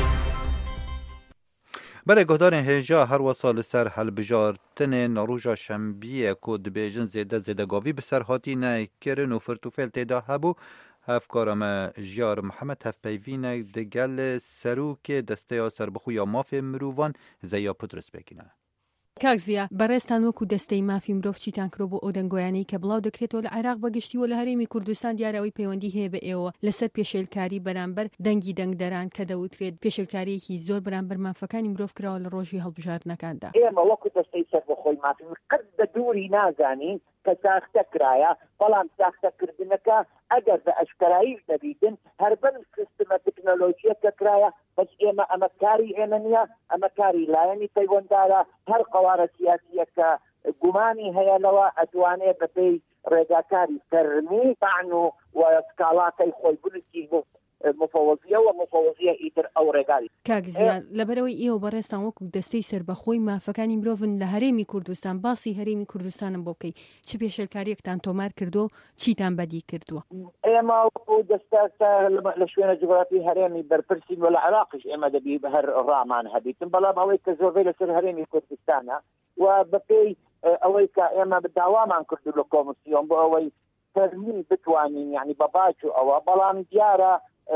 بله گهدارên hêja her wesa li ser helbijartinên roja şembiyê ku dibêjin zêde zêdegavî bi ser hatîne kirin û firtûfêl têda hebû hevkara me Jiyar Mihemed hevpeyvînek di gel serokê desteya serbixûya mafê mirovan Zeya Putris bêkine. کاکزیە بەڕێستان وەکو دەستەی مافی مرۆڤ چیتان کرۆ بۆ ئەو دەنگۆیانەی کە بڵاو دەکرێتەوە لە عێراق بەگشتیوە لە هەرێمی کوردستان دیارەوەی پەیوەندی هەیە بە ئێوە لەسەر پێشێلکاری بەرامبەر دەنگی دەنگدەران کە دەوترێت پێشێلکاریەکی زۆر بەرامبەر مافەکانی مرۆڤ کراوە لە ڕۆژی هەڵبژاردنەکاندا. ئێمە وەکو دەستەی سەربەخۆی مافی قەت بە دووری نازانین کە ساختە کرایە بەڵام ساختەکردنەکە ئەگەر بە ئەشکراییش دەبیتن هەر بن سیستمە تەکنۆلۆژیەکە کرایە بەس ئێمە ئەمە کاری ئێمە نییە ئەمە کاری لایەنی پەیوەنددارە هەر قەوارە سیاسیەکە گومانی هەیە لەوە ئەتوانێت بەپێی ڕێگاکاری فەرمی تاعن و سکاڵاکەی خۆی بنووسی بۆ مفوضیە و مفوضیە ئیتر ئەو ڕێگاری کاگزیان لەبەرەوەی ئێوە بەڕێستان وەکو دەستەی سەربەخۆی مافەکانی مرۆڤن لە هەرێمی کوردستان باسی هەرێمی کوردستانم بۆ بکەی چ پێشێلکاریەکتان تۆمار کردو چیتان بەدی کردووە ئێمە وەکو دەستە لە شوێنە جغرافی هەرێمی بەرپرسین و لە عراقش ئێمە دەبی هەر ڕامان هەبیتن بەڵام ئەوەی کە زۆربەی لەسەر هەرێمی کوردستانە و بەپێی ئەوەی کە ئێمە داوامان کردو لە کۆمسیۆن بۆ ئەوەی فەرمی بتوانین یعنی بە باج و ئەوە بەڵام دیارە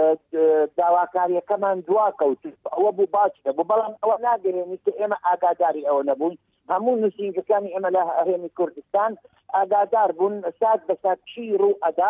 داواکاریەکەمان دوا کەوت ئەوە بوو باج دەبوو بەڵام ئەوە ناگەێنی کە ئێمە ئاگاداری ئەوە نەبوون هەموو نووسینگەکانی ئێمە لە هەرێمی کوردستان ئاگادار بوون سات بە سات چی ڕوو ئەدا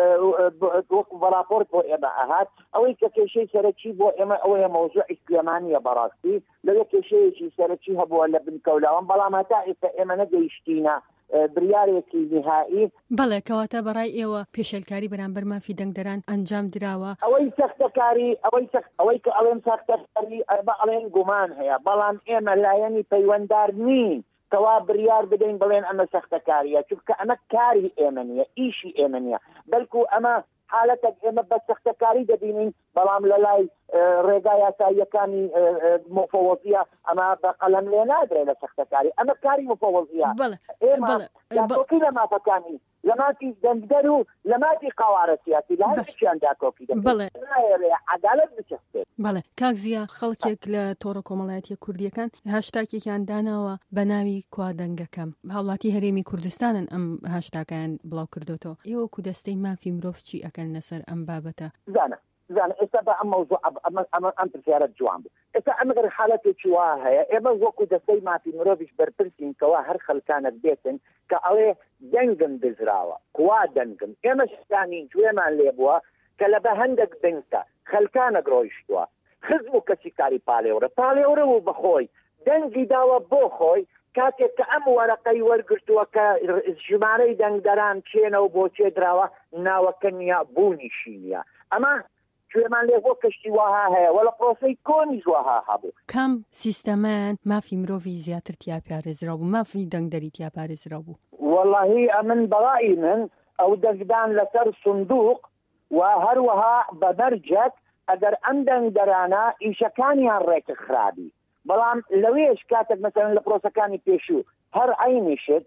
وەکو بەراپۆرت بۆ ئێمە ئەهات ئەوەی کە کێشەی سەرەکی بۆ ئێمە ئەوەیە مەوزوعی سلێمانیە بەڕاستی لەوێ کێشەیەکی سەرەکی هەبووە لە بنکەولاوان بەڵام هەتا ئێستا ئێمە نەگەیشتینە بریارێکی نهایی بەڵێ کەواتە بەڕای ئێوە پێشێلکاری بەرامبەر مافی دەنگدەران ئەنجام دراوە ئەوەی سەختەکاری ئەوەی ئەوەی کە ئەڵێن سەختەکاری بە ئەڵێن گومان هەیە بەڵام ئێمە لایەنی پەیوەنددار نین کەوا بریار بدەین بڵێن ئەمە سەختەکاریە چونکە ئەمە کاری ئێمە نیە ئیشی ئێمە نیە بەلکو ئەمە حالەتێک ئێمە بە سەختەکاری دەبینین بەڵام لە لای ڕێگای یاساییەکانی مفوضیە ئەمە بە قەلەم لێ نادرێت لە سەختەکاری ئەمە کاری مفوضیە ئێمە داکۆکی لە مافەکانی لە ماتی دەنگدەر و لە ماتی قاوارە سیاسی لە هەرچیان داکۆکی دەبێت عەدالەت بچەستێت بەڵێ کاکزیە خەڵکێک لە تۆڕە کۆمەڵایەتیە کوردیەکان هاشتاکێکیان داناوە بە ناوی کوادەنگەکەم هاوڵاتی هەرێمی کوردستانن ئەم هاشتاکیان بڵاو کردوتەوە ئێوە کو دەستەی مافی مرۆڤ چی ئەکەن لەسەر ئەم بابەتە زانە زانە ئێستا بە ئەم مەوزوع ئەم پرسیارەت جوان بوو ئێستا ئەمەگەر حالەتێکی وا هەیە ئێمە وەکو دەستەی مافی مرۆڤیش بەرپرسین کەوا هەر خەڵکانت بێتن کە ئەڵێ دەنگم بزراوە کوا دەنگم ئێمە شتانی گوێمان لێ بووە کە لە بە هەندێک دەنگتە خەلکانە گڕۆیشتووە خزم و کەسی کاری پالێورە پالێورە و بەخۆی دەنگی داوە بۆ خۆی کاتێک کە ئەم وەرەقەی وەرگرتووە کە ژمارەی دەنگدەران چێنە و بۆ چێ دراوە ناوەکە نیە بوونیشی نیە ئەمە کوێمان لێ بۆ کەشتی وها هەیە وە لە پرۆسەی کۆنیش وها هەبوو کام سیستەمان مافی مرۆڤی زیاتر تیا پارێزرا بوو مافی دەنگدەری تیا پارێزرا بوو وەڵاهی ئەمن بەڕای من ئەو دەنگدان لەسەر سندوق و هەروەها بەبەرجەک ئەگەر ئەم دەنگدەرانە ئیشەکانیان ڕێکە خرابی بەڵام لەوێش کاتێک مەسەرەن لە پرۆسەکانی پێشوو هەر عینیشت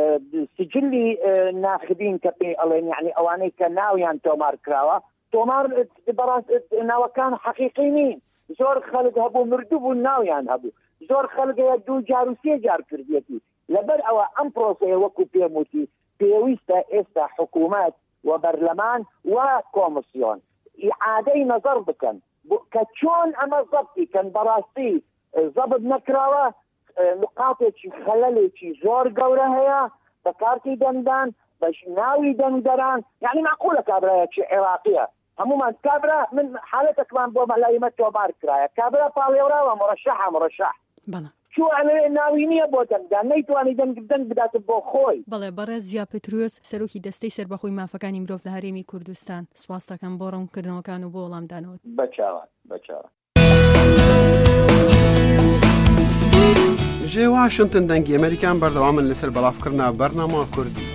سجلی ناخبین کە پێی ئەڵێن یعنی ئەوانەی کە ناویان تۆمار کراوە تۆمار بەڕاست ناوەکان حەقیقی نین زۆر خەڵک هەبوو مردوو بوو ناویان هەبوو زۆر خەڵگەیە دوو جار و سێ جار کردێتی لەبەر ئەوە ئەم پرۆسەیە وەکو پێموتی پێویستە ئێستا حکوومەت و بەرلەمان و کۆمسیۆن ئیعادەی نەزەر بکەن کە چۆن ئەمە زەبتی کەن بەڕاستی زەبت نەکراوە نقاطێکی خەلەلێکی زۆر گەورە هەیە بە کارتی دەنگدان بەش ناوی دەنگدەران یعنی معقولە کابرایەکی عێراقیە هەمومان کابرا من حالەتێکمان بۆ مەلایمە تۆمار کرایە کابرا پاڵێوراوە مڕەشەحە مڕەشەح چوو ئەلێ ناوی نییە بۆ دەنگدان نەیتوانی دەنگ بداتە بۆ خۆی بەڵێ بەڕێز زیا پترۆس سەرۆکی دەستەی سەربەخۆی مافەکانی مرۆڤ لە هەرێمی کوردستان سواس دەکەم بۆ ڕوونکردنەوەکان و بۆ وەڵامدانەوە بەچاوان بەچاوان ژێ واشنتن دەنگی ئەمریکان بەردەوامن لەسەر بەڵافکردنا بەرنامە کوردی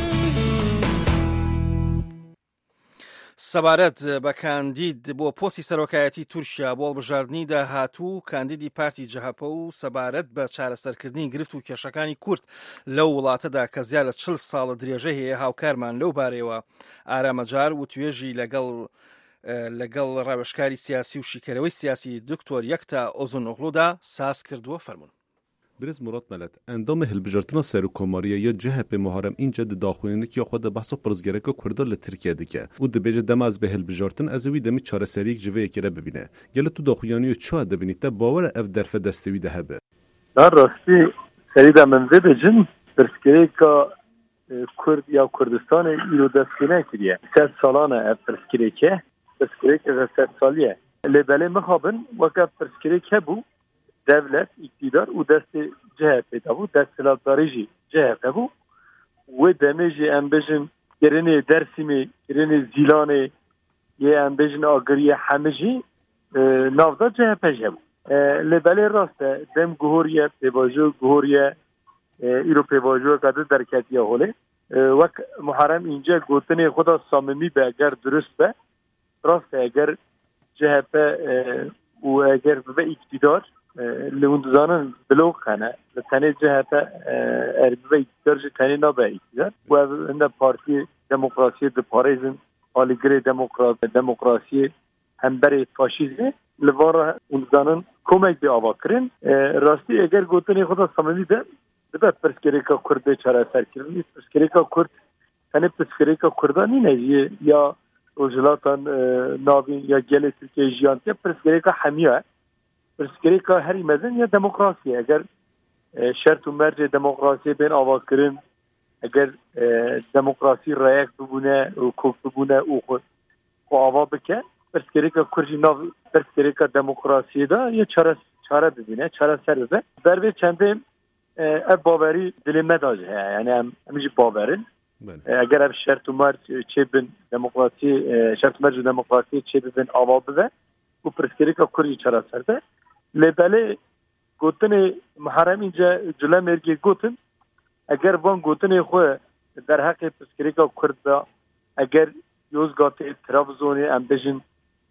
سەبارەت بە کاندید بۆ پۆستی سەرۆکایەتی تورکیا بۆ هەڵبژاردننی داهاتوو کاندیدی پارتی جەهەپە و سەبارەت بە چارەسەرکردنی گرفت و کێشەکانی کورد لەو وڵاتەدا کە زیاد لە چل ساڵە درێژە هەیە هاوکارمان لەو بارەوە ئارامەجار و توێژی لەگەڵ لەگەڵ ڕاوێژکاری سیاسی و شیکەرەوەی سیاسی دکتۆر یەکتا ئۆزنۆغلودا ساز کردووە فەرمون برز مراد ملت اندام هەلبژارتنا سەر و کۆماریە یا جهپ مهارم اینجا د داخوێنێکی خۆ دە بەحسە پرزگەرەکە کوردە لە ترکیە دکە و دەبێژە دەماز بە هەلبژارتن ئەزەوی دەمی چارەسەریەک جوەیەکێرە ببینە گەلە تو داخویانی و چوا دەبینیتە باوەرە ئەف دەرفە دەستەوی دەهەبێ در راستی سریدا منزه بجن پرسکرێکە کورد یا کوردستان ئیرۆ دەستکردن کردیە سەد ساڵانە ئەف پرسکرێکە پرسکرێکە سەد ساڵیە لێبەلێ مخابن وەکە پرسکرێک هەبوو devlet, iktidar û destê C H P da bû, desthilatdarî jî C H P bû. Wê demê jî em bêjin kirinê Dersîmê, kirinê Zîlanê yê em bêjin agiriyê hemî jî navda C H P jî hebû. Lê belê rast e dem guhoriye pêvajo guhoriye îro pêvajoyeka di derketiye holê. Wek Muharrem înce gotinê xwe da samimî be eger durist be ڕاستە ئەگەر جهپە و ئەگەر ببە ئیکتیدار لە وندزانن بلۆخانە لە تەنێ جهپە ئەر ببە ئیکتیدار ji تەنێ نابە ئیکتیدار و هەندە پارتی دموکراسی دپارێزن ئالیگرê دموکراسی hemberê faşîzmê li vara wîzanin komek bê avakirin rastî eger gotinê xwe da samimî be dibe pirsgirêka Kurdê çareserkirinî pirsgirêka Kurd tenê pirsgirêka Kurdan nîne jî ya rojhilatan navîn ya gelê Tirkiye jiyan te pirsgirêka hemiya pirsgirêka herî mezin ya demokrasiye eger şert û mercê demokrasiyê bên avakirin eger demokrasî reyek bibûne û kok bibûne û xwe ava bike pirsgirêka Kurd jî nav pirsgirêka demokrasiyê da ya çare çare bibîne çareser bibe bervê çendê ev bawerî dilê me da jî heye yani em em jî bawerin eger ev şert û merc çêbin demokrasî şert û merc demokrasiyê çêbibin ava bibe û pirsgirêka Kurd jî çareser be lê belê gotinê miheremîn ce cile mêrgê gotin eger van gotinê xwe derheqê pirsgirêka Kurd da eger Yozgatê Trabzonê em bijin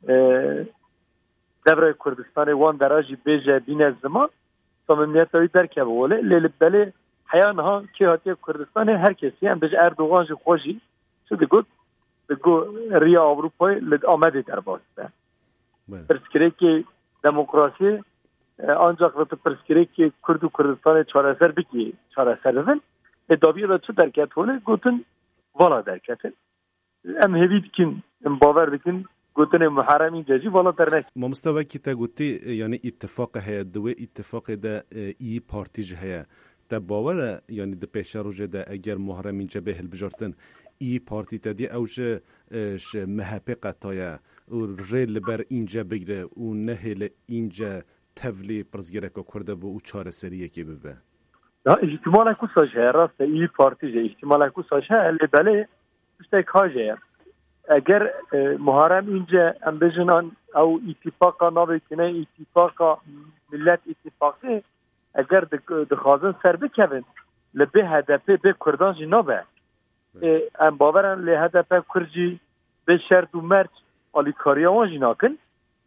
devrê Kurdistanê wan dera jî bêje bîne ziman samimiyeta wî derkeve wê lê li belê heya niha kê hatiye Kurdistanê her kesî em bijî Erdogan jî xwe jî çi digot digo riya Avrupayê li Amedê derbas be pirsgirêkê demokrasî ancak li pirsgirêkê Kurd û Kurdistanê çareser bikî çareser bibin lê daviya da çi derket wê gotin vala derketin em hêvî dikin em bawer dikin gotinê miheremîn ce jî vala dernek mamosta wekî te gotî yani îttifaqê heye di wê îttifaqê de î partî jî heye te bawer e yani di pêşa rojê de eger miheremîn ce bê hilbijartin î partî te dî ew ji ji M H P qetaye û rê li ber înce bigire û nehê li înce tevlî pirsgirêka Kurd bû û çareseriyekê bibe ihtimal ku saj heye rast e î partî je ihtimal ku saj heye lê belê tiştek ha je ye eger muharem ince em bijin an ew îtîfaqa navêkine îtîfaqa millet îtîfaqê eger dixwazin ser bikevin li bê H D P bê Kurdan jî nabe em baweran lê H D P Kurd jî bê şert û merc alîkariya wan jî nakin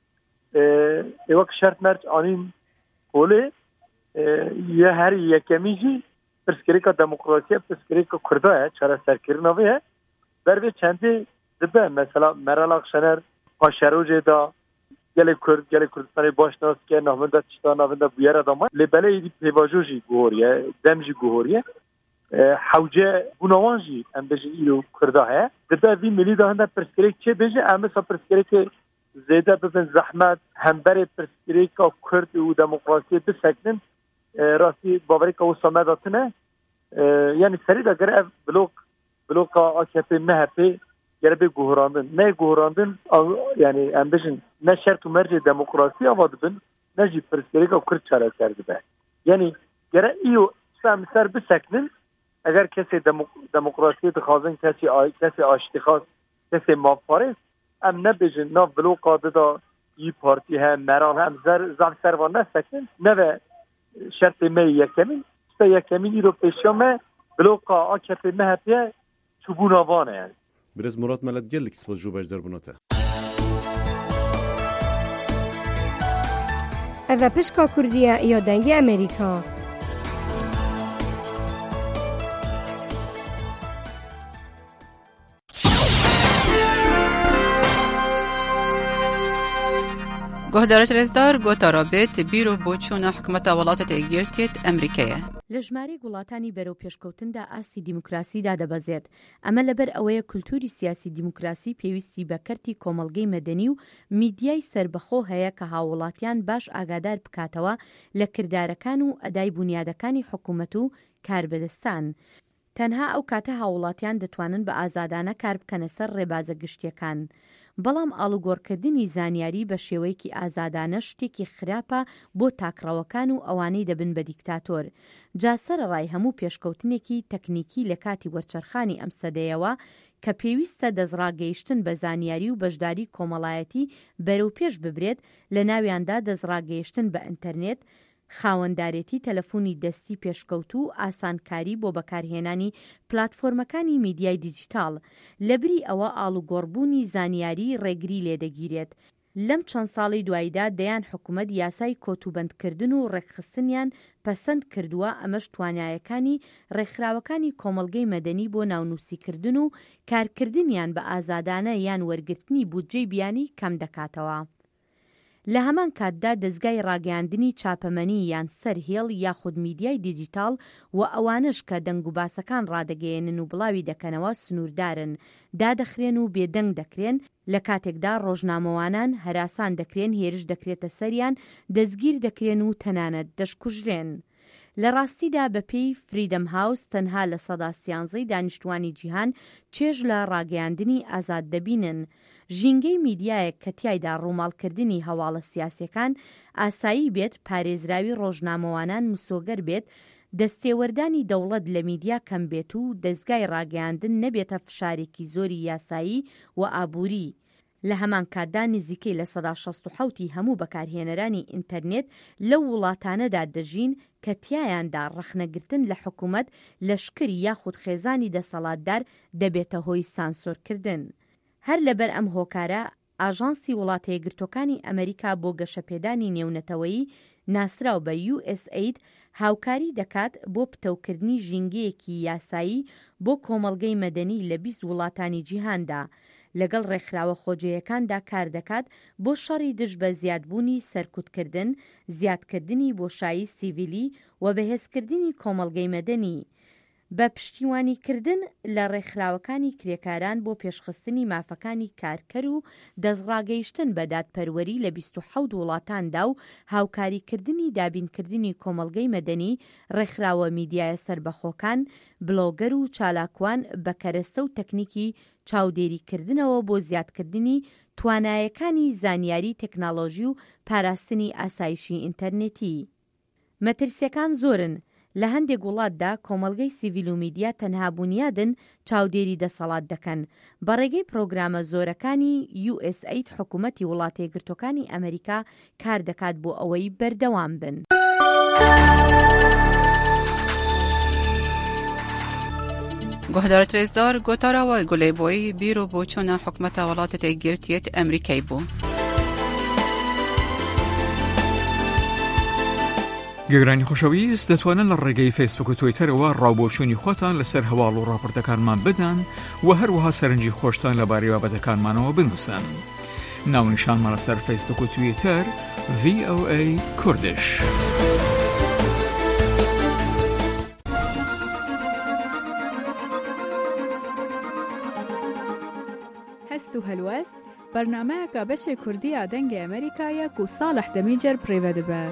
ê wek şert merc anîn holê ye herî yekemî jî pirsgirêka demokrasiye pirsgirêka Kurda ye çareserkirina wê ye bervê çendê dibe mesela Meral Akşener paşerojê da gelê Kurd gelê Kurdistanê başnas ke navên de tişta navên de bûyera da lê belê pêvajo jî guhoriye dem jî guhoriye hewce bûnawan jî em bijî îro Kurda heye dibe vî milî da hinde pirsgirêk çê bêje em mesela pirsgirêkê zêde bibin zehmet hemberê pirsgirêka Kurd û demokrasiyê bisekinin rastî bawerêka wisa me datine yani serî de gere ev blok bloka A K P M H P gere bê guhrandin ne guhrandin yani em bijin ne şert û mercê demokrasî ava dibin ne jî pirsgirêka Kurd çareser dibe yani gere îro em ser bisekinin eger kesê demokrasiyê dixwazin kesê kesê aştîxas kesê mavparêz em nebêjin nav bloka dida î partî he meral hem zer zav servan nesekin neve şertê me yekemîn işte yekemîn îro pêşiya me bloka A K P M H P çûbûna van e yani Biraz Murat Melet geldik spas jû bejdarbûna te ev e pişka Kurdiya ya dengê Amerîka گهدارت رزدار گوتا رابط بیرو بۆچوونە حکومەتە وڵاتە تێگیرتێت ئەمریکایە. لە ژمارەی وڵاتانی بەرەو پێشکەوتندا ئاستی دیموکراسیدا دەبەزێت. ئەمە لەبەر ئەوەیە کولتوری سیاسی دیموکراسی پێویستی بە کەرتی کۆمەڵگەی مەدەنی و میدیای سربەخۆ هەیە کە هاوڵاتیان باش ئاگادار بکاتەوە لە کردارەکان و ئەدای بنیادەکانی حکوومەت و کاربەدەستان. تەنها ئەو کاتە هاوڵاتیان دەتوانن بە ئازادانە کار بکەنە سەر ڕێبازە گشتیەکان. بەڵام ئاڵوگۆڕکردنی زانیاری بە شێوەیەکی ئازادانە شتێکی خراپە بۆ تاکڕەوەکان و ئەوانەی دەبن بە دیکتاتۆر. جا سەرەڕای هەموو پێشکەوتنێکی تەکنیکی لە کاتی وەرچەرخانی ئەم سەدەیەوە کە پێویستە دەزڕاگەیشتن بە زانیاری و بەشداری کۆمەڵایەتی بەرەو پێش ببرێت لە ناویاندا دەزڕاگەیشتن بە ئینتەرنێت، خاوەندارێتی تەلەفۆنی دەستی پێشکەوت و ئاسانکاری بۆ بەکارهێنانی پلاتفۆرمەکانی میدیای دیجیتال لەبری ئەوە ئاڵوگۆڕبوونی زانیاری ڕێگری لێدەگیرێت. لەم چەند ساڵی دواییدا دەیان حکوومەت یاسای کۆتوبەندکردن و ڕێکخستنیان پەسەند کردووە، ئەمەش توانایەکانی ڕێکخراوەکانی کۆمەڵگەی مەدەنی بۆ ناونووسیکردن و کارکردنیان بە ئازادانە یان وەرگرتنی بودجەی بیانی کەم دەکاتەوە. لە هەمان کاتدا دەستگای ڕاگەیاندنی چاپەمەنی یان سەرهێڵ یاخود میدیای دیجیتال و ئەوانش کە دەنگ و باسەکان ڕادەگەیەنن و بڵاوی دەکەنەوە سنووردارن، دادەخرێن و بێدەنگ دەکرێن، لە کاتێکدا ڕۆژنامەوانان هەراسان دەکرێن، هێرش دەکرێتە سەریان، دەستگیر دەکرێن و تەنانەت دەشکوژرێن. لە ڕاستیدا بەپێی فریدەم هاوس تەنها لە سەدا سیانزەی دانیشتوانی جیهان چێژ لە ڕاگەیاندنی ئازاد دەبینن. ژینگەی میدیایەک کە تیایدا ڕووماڵکردنی هەواڵە سیاسیەکان ئاسایی بێت، پارێزراوی ڕۆژنامەوانان مسۆگەر بێت، دەستێوەردانی دەوڵەت لە میدیا کەم بێت و دەستگای ڕاگەیاندن نەبێتە فشارێکی زۆری یاسایی و ئابووری. لە هەمان کاتدا نزیکەی لە سەدا شەست و حەوتی هەموو بەکارهێنەرانی ئینتەرنێت لەو وڵاتانەدا دەژین کە تیایاندا ڕەخنەگرتن لە حکوومەت لەشکری یاخود خێزانی دەسەڵاتدار دەبێتە هۆی سانسۆرکردن. هەر لەبەر ئەم هۆکارە ئاژانسی وڵاتە یەکگرتووەکانی ئەمریکا بۆ گەشەپێدانی نێونەتەوەیی ناسراو بە یو ئێس ئەید هاوکاری دەکات بۆ پتەوکردنی ژینگەیەکی یاسایی بۆ کۆمەڵگەی مەدەنی لە بیست وڵاتانی جیهاندا، لەگەڵ ڕێکخراوە خۆجێیەکاندا کار دەکات بۆ شەڕی دژ بە زیادبوونی سەرکوتکردن، زیادکردنی بۆشایی سیڤیلی و بەهێزکردنی کۆمەڵگەی مەدەنی، بە پشتیوانیکردن لە ڕێکخراوەکانی کرێکاران بۆ پێشخستنی مافەکانی کارکەر و دەستڕاگەیشتن بە دادپەروەری لە بیست و حەوت وڵاتاندا و هاوکاریکردنی دابینکردنی کۆمەڵگەی مەدەنی، ڕێکخراوە میدیایە سەربەخۆکان، بلۆگەر و چالاکوان بە کەرەستە و تەکنیکی چاودێریکردنەوە بۆ زیادکردنی توانایەکانی زانیاری تەکناڵۆژی و پاراستنی ئاسایشی ئینتەرنێتی. مەترسیەکان زۆرن. لە هەندێک وڵاتدا کۆمەڵگەی سیڤیل و میدیا تەنها بوونیادن چاودێری دەسەڵات دەکەن. بەڕێگەی پرۆگرامە زۆرەکانی یو ئێس ئەید حکوومەتی وڵاتە یەکگرتووەکانی ئەمریکا کار دەکات بۆ ئەوەی بەردەوام بن. گۆهدارە رێزدار گۆتاراوە گولەیبۆی بیرۆ بۆ چۆنە حکومەتە وڵاتە یەکگرتوویەت ئەمریکای بوو. گەگرانی خۆشەویست دەتوانن لە ڕێگەی فیسبوک و تویتەرەوە ڕاوبۆچوونی خۆتان لەسەر هەواڵ و ڕاپۆرتەکانمان بدەن و هەروەها سەرنجی خۆشتان لەبارەی بابەتەکانمانەوە بنووسن. ناونیشانمان لەسەر فیسبوک و تویتەر ڤی ئۆ ئەی کوردش. هەست و هەلوەست بەرنامەیەکە بەشێ کوردیە دەنگی ئەمریکایەک و ساڵح دەمیجەر پڕێوە دەبە.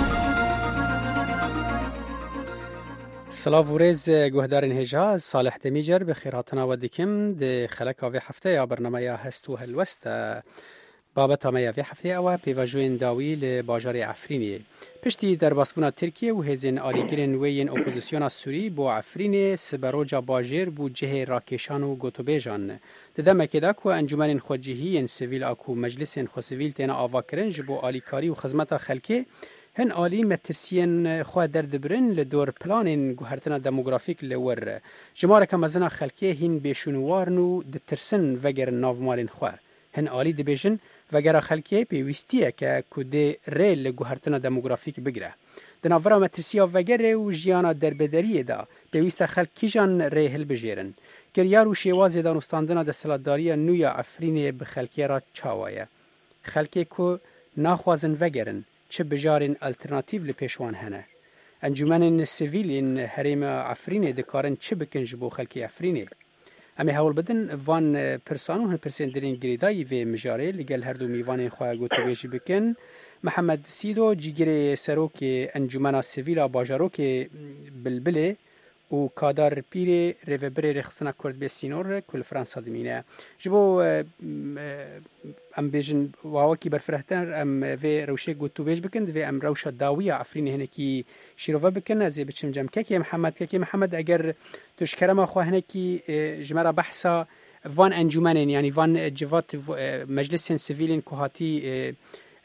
سلااو و ڕێز گوهدارن هێژا ساڵح دەمیجەر بە خێراتناوە دکم دە خەلەکاوێ هەفتەیە بەرنامەیە هەست و هەلوەستە بابەتەمەیە vê hefteyê ew e pêvajoyên dawî li bajarê Efrînê. Piştî derbasbûna Tirkiye û hêzên alîgirên wê yên opozisyona Sûrî bo Efrînê siberoca bajêr bû cihê rakêşan û gotûbêjan. Di demekê de ku encûmenên xwecihiyên sivîl a ku meclisên xwesivîl têne avakirin ji bo alîkarî û xizmeta xelkê hin alî metirsiyên xwe derdibirin li dor planên guhertina demografîk li wir. Ji mareka mezina xelkê hîn bêşûnwarin û ditirsin vegerin nav malên xwe. Hin alî dibêjin vegera xelkê pêwîstiyeke ku dê rê li guhertina demografîk bigire. Di navbera metirsiya vegerê û jiyana derbederiyê de pêwîst e xelk kîjan rê hilbijêrin. Kiryar û şêwazê danûstandina desthilatdariya nû ya Efrînê bi xelkê re çawa ye. Xelkê ku naxwazin vegerin çi bijarên alternatîv li pêş wan hene. Encûmenên sivîlên herêma Efrînê dikarin çi bikin ji bo xelkê Efrînê. Em ê hewl bidin van pirsan û hin pirsên dirên girêdayî vê mijarê li gel her du mîvanên xwe gotûbêjî bikin. Mihemed Sîdo cîgirê serokê Encûmena Sivîl a Bajarokê Bilbilê û Kadar Pîrê rêvebirê rêxistina Kurd bê Sînor ku li Fransa dimîne. Ji bo em bêjin wawekî berfirehtir em vê rewşê gotûbêj bikin divê em rewşa dawiya Efrînê hinekî şîrove bikin. Ez ê biçim cem kekê Mihemed kekê Mihemed eger tu ji kerema xwe hinekî ji me re behsa van encûmenên yanî van civat meclisên sivîlên ku hatî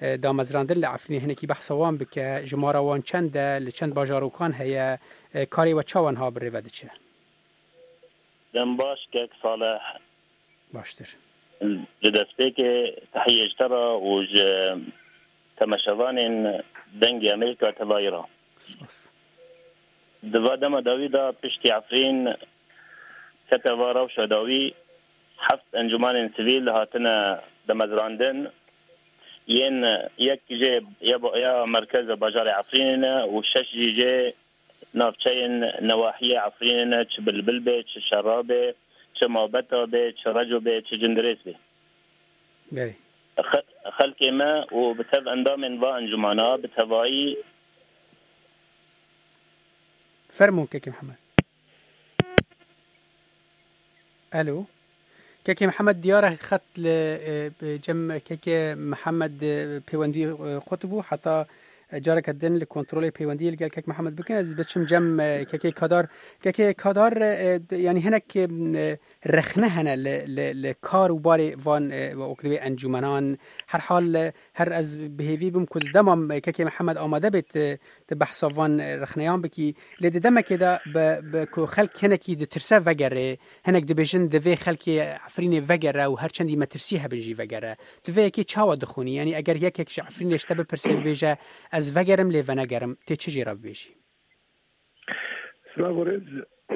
دامزراندن لعفرین هنکی بحث وان بکه جماره وان چند لچند باجاروکان هیا کاری و چوان ها بره وده چه دم باش که صالح باشتر لدسبيك تحية اجترى وج تمشوان دنج أمريكا تلايرا دوا دما داويدا بشتي عفرين كتبارا وشداوي حفظ انجمان سيفيل هاتنا دمزراندن ين يك جي يا مركز بجار عفرين وشش جي نافشين نواحي عفرين بالبلبة شرابة مابتا به رجو به جندريس به بله خلق ما وبتب اندام و انجمانا بتوایی فرمون كيكي محمد. الو كيكي محمد دياره خط لجم كيكي محمد بيوندي قطبو حتى جارك الدن لكنترول بيوندي اللي قال كيك محمد بكنز بتشم جم كيكي كادار كيكي كادار يعني هناك رخنه هنا لكار وباري فان وكذا انجمنان هر حال هر از بهيفي بمكن دمم كيكي محمد آماده بيت تبحث فان رخنيان بكي لدي دم كده بكو خلق هناك ترسا وگره هناك دبيجن دفي خلق عفرين وگره و هر چندي ما ترسيها بنجي وگره دفي كي چاوا دخوني يعني اگر يك يك عفرين اشتبه پرسل بيجه از وگرم لی ونگرم تی چه جراب بیشی؟ سلام ورز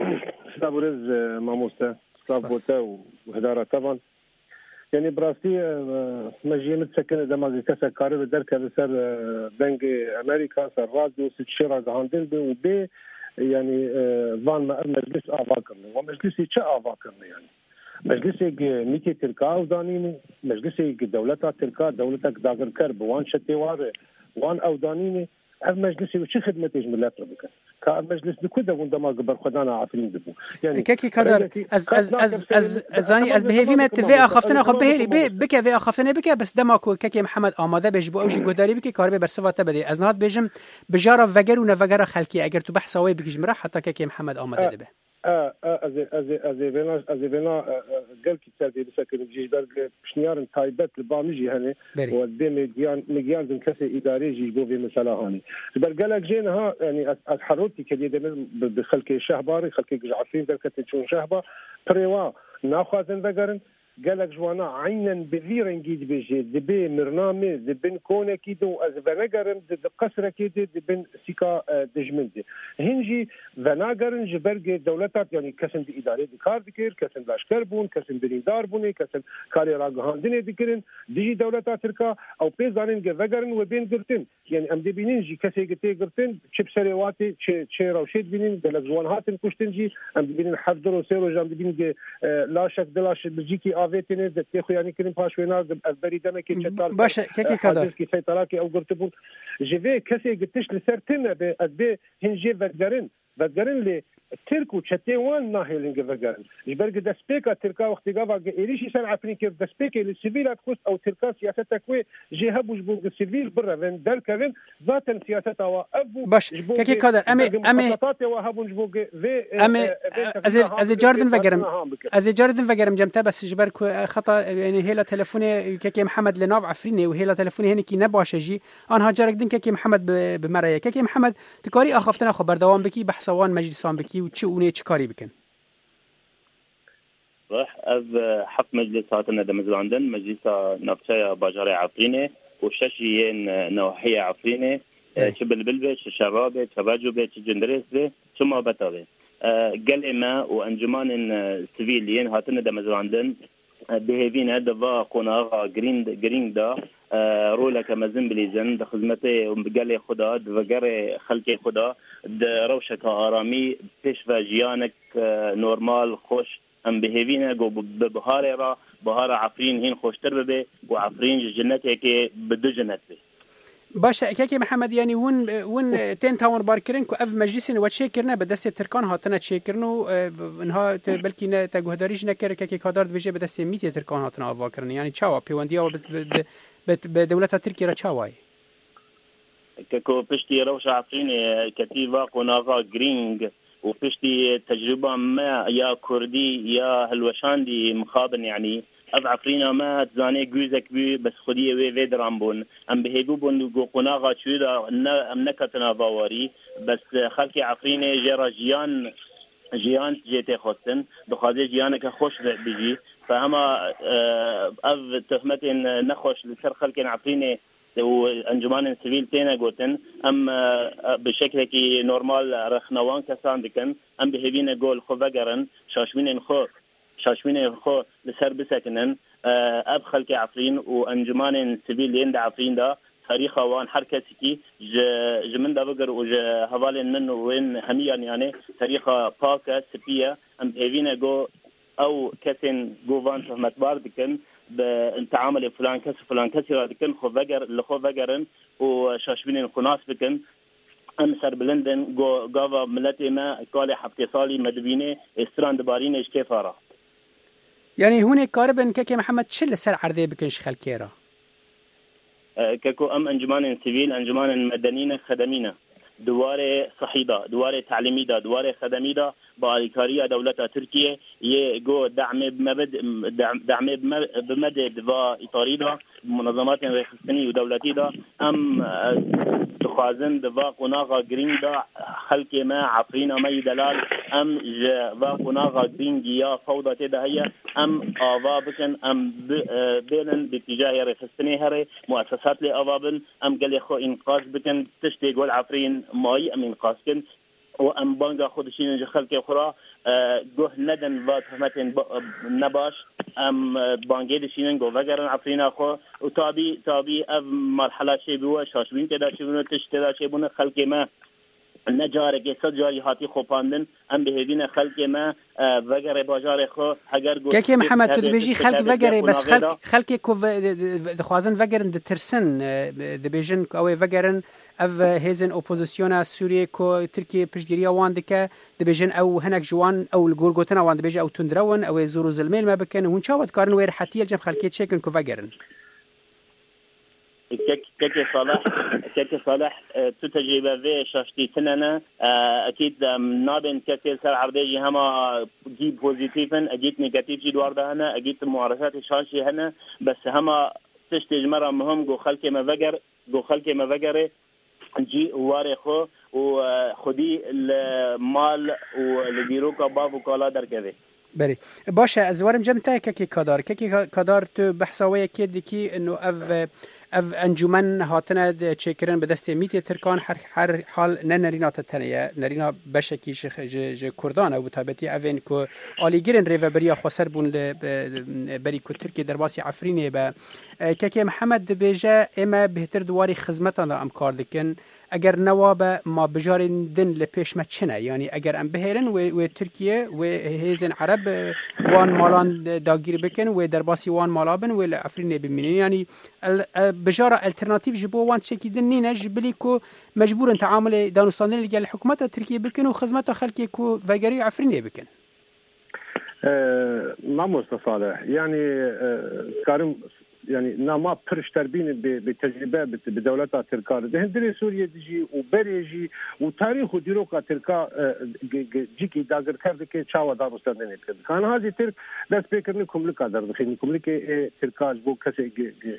سلام ورز ماموستا سلام بوتا وهدارة طبعا يعني براسي مجيء متسكن دماغي كسر كارب دركه بسر بنك امريكا سر راديو ستشيرا غاندل وبي يعني فان مجلس آواكرنا ومجلسي چه آواكرنا يعني مجلسي ميتي تركا ودانيني مجلسي دولتا تركا دولتك داغر كرب وان شتيوار وان او دانيني اف مجلسي وش خدمتي ملات ربك كا مجلس بكده وندما قبر خدانا عارفين دبو يعني كيكي كدر از از از از زاني از بهيفي ما تفي اخفتنا خب بهيلي بك في اخفتنا بك بس دماكو كيكي محمد آماده بيج بو اوجي گداري بك كاربه برسواته بدي از نات بيجم بجاره وگر و نوگر خلقي اگر تو بحث وي بكيج مرا حتى كيكي محمد آماده دبه اه اه از از از بنا از بنا قال كي تسالي بسكن بجيج برق شنيار تايبت لبامجي هني ودي ميجيان ميجيان دن كسي اداري جيج بو في مثلا هاني برقالك جينها يعني از حروتي كدي بخلق شهباري خلق عارفين دركه تشون شهبه بريوا ناخذن وگرن قالك جوانا عينا بذيرن جيد بيجي دبي مرنامي دبن كونه كيدو از فناغرن د قصر كيدي دبن سيكا دجمندي هنجي فناغرن جبرج دولتات يعني كسن دي اداره دي كار ديكير كسن لاشكر بون كسن بريندار بوني كسن كاري راغهاندني ديكرن دي دولتات تركا او بيزارن جفغرن وبين قرتن يعني ام دي بينجي كسي قتي قرتن شب سريواتي تشي راوشيد بينين دلك جوان هاتن كشتنجي ام دي بين حضروا سيرو جام دي بين لاشك دلاش بلجيكي آویتینه دسته خویانی کردیم پاشوینا از بریدم که چطور باشه کی کدار کی سیطراکی او گرتبون جوی کسی گتش لسر تنه به از به هنجی وگرن وگرن لی ترکو چتیوان ناهلینگ وگرن جبرگ دسپیکا ترکا وقتی گاوا ایریشی سن عفنی که دسپیک لسیویلات خست او ترکا سیاست تکوی جهه بوج بوج سیویل برا ون در کردن ذاتن سیاست او ابو باش کی کدار امی امی و هبوج بوج و امی از از جاردن وگرم از جاردن وگرم جمتا بس جبر خطا يعني هيلا تلفوني كيكي محمد لناف عفريني وهيلا تلفوني هني كي نباشجي انا هاجرك دين كيكي محمد بمرايا كيكي محمد تكاري اخفتنا خبر دوام بكي بحثوان مجلسان بكي وتشوني تشكاري بكن راح از حق مجلس هاتنا دمزلاندن مجلس نافشايا باجاري عفريني وششيين نواحية عفريني شبل بلبش شرابة شباجوبة جندريس ثم بتاوي قلما وانجمان سيفيليين هاتنا دمزلاندن بهيفين هذا قناغا جرين جرين دا رولا كمزن بليزن خدمته قال خدا وغير خلقي خدا روشك آرامی پیش و جیانك نورمال خوش ام بهيفين جو ببهار را بهار عفرين هين خوشتر ببه وعفرين جنته که بدو جنت به باشه كيكي محمد يعني ون ون تين تاون باركرين كو اف مجلسين وتشيكرنا بدست تركان هاتنا تشيكرنو انها بلكي تاغهداريش نكر كيكي كادار بيجي بدست ميت تركان هاتنا افاكرن يعني تشاوا بيونديا بدولتها تركيا تشاواي كو بشتي روش عفرين كتيبا قناغا جرينج وبشتي تجربه ما يا كردي يا هلوشاندي مخابن يعني اف عفرينا ما تزاني جوزك بي بس خديه وي فيدرام بون ام بهيبو بون جو قناغا تشودا ام نكتنا باوري بس خلقي عفرينه جرا جيان جيان جيتي خوستن بخاطر جيانك خوش بيجي فهما اف تهمتين نخوش لسر خلقي عفرينه وانجمان سيفيل تينا قوتن ام بشكل كي نورمال رخنوان كسان دكن ام بهبينا قول خو فقرن شاشمين خو شاشمين خو لسر بسكنن اب خلقي عفرين وانجمان سيفيل يند عفرين دا تاريخ وان حركتي جمن دا بقر وج هوالين من وين هميان يعني تاريخ باكا سبيا ام بهبينا قو او كتن قوفان فهمت باردكن بالتعامل فلان كسر فلان كسر دكن خو فجر اللي خو فجرن وشاشبين خناس بكن امسر بلندن جو جافا ملتي ما قال حبتي صالي مدبينه استراند بارين ايش كيف ارى يعني هوني قاربن كيكي محمد شل سر عرضي بكنش خلكيرا كيكو ام انجمان سيفيل انجمان مدنيين خدمينا دواره صحيده دواره تعليميه دواره خدميه بالكاريه دوله تركيا يجو دعم بمبد دعم بمدد و اطاريدا منظمات رخصتني ودولتي دا ام تخازن دوا قناغا جرين دا خلق ما عفرينا مي دلال ام جوا قناغا جرين يا فوضى ده هي ام اوا بكن ام بينن باتجاه رخصتني هري مؤسسات لي اوابن ام قال خو انقاذ بكن تشتي قول عفرين ماي ام انقاذ كن وام بانجا خودشين خلق اخرى جه ندن و تهمتن نباش ام بانجي دشين جو وگرن عفرينا خو وتابي تابي اف مرحله شي بو شاشبين كدا شي تشتدا شي بون خلق ما نجاره که سجاری هاتی خوپاندن ام بهدین خلق ما وگره باجار خو اگر گفت که محمد تو دبیجی خلق وگره بس خلق خلق کو دخوازن وگرن د ترسن دبیجن او وگرن اف هیزن اپوزیسیون سوریه کو ترکیه پشگیری وان دکه دبیجن او هناك جوان او الگورگوتن وان دبیج او تندرون او زورو زلمین ما بکن هون چاوت کارن ویر حتی الجم خلقیت چکن کو وگرن كيكي صالح كيكي صالح تتجيب في شاشتي تننا اكيد نابن كثير سر عبدي هما جيب بوزيتيفن اجيت نيجاتيف جي دوار هنا اجيت معرفات شاشي هنا بس هما تشتي جمره مهم جو خلق ما فجر جو خلق ما فجر جي وارخو وخدي المال والديروكا بابو كالا دركبه بله باشه از وارم جمع تا که کادار که کادار تو بحثاوی که دیکی انه اف اف انجمن هاتنه چکرن به دست میت ترکان هر هر حال نه نرینا تنیا نرینا بشکی شخ ج کردان او تابتی اوین کو آلیگرن ریوبریا خسر بون بری کو ترکی درباسی عفرینه به که محمد بجا اما بهتر دواری خدمتان ام کار دکن اگر نواب ما بجارن دن لپیش ما چنه یعنی اگر ام بهرن و, و ترکیه و هیزن عرب وان مالان داگیر بکن و درباسی وان مالابن و عفرینه بمینن یعنی بجاره الترناتیو جبو وان چکی دن نینه جبلی کو مجبورن تعامل دانستانه لگل حکومت ترکیه بکن و خدمت خلقی کو وگری عفرینه بکن ما مصطفى يعني كارم يعني نما برش تربين بتجربه بدولتها تركا هندري سوريا ديجي وبريجي وتاريخ ديروكا تركا جيكي داغر كردك تشاوا دارستان كان هذه ترك بس بكرنكم لك قدر دخينكم لك تركا جو كسي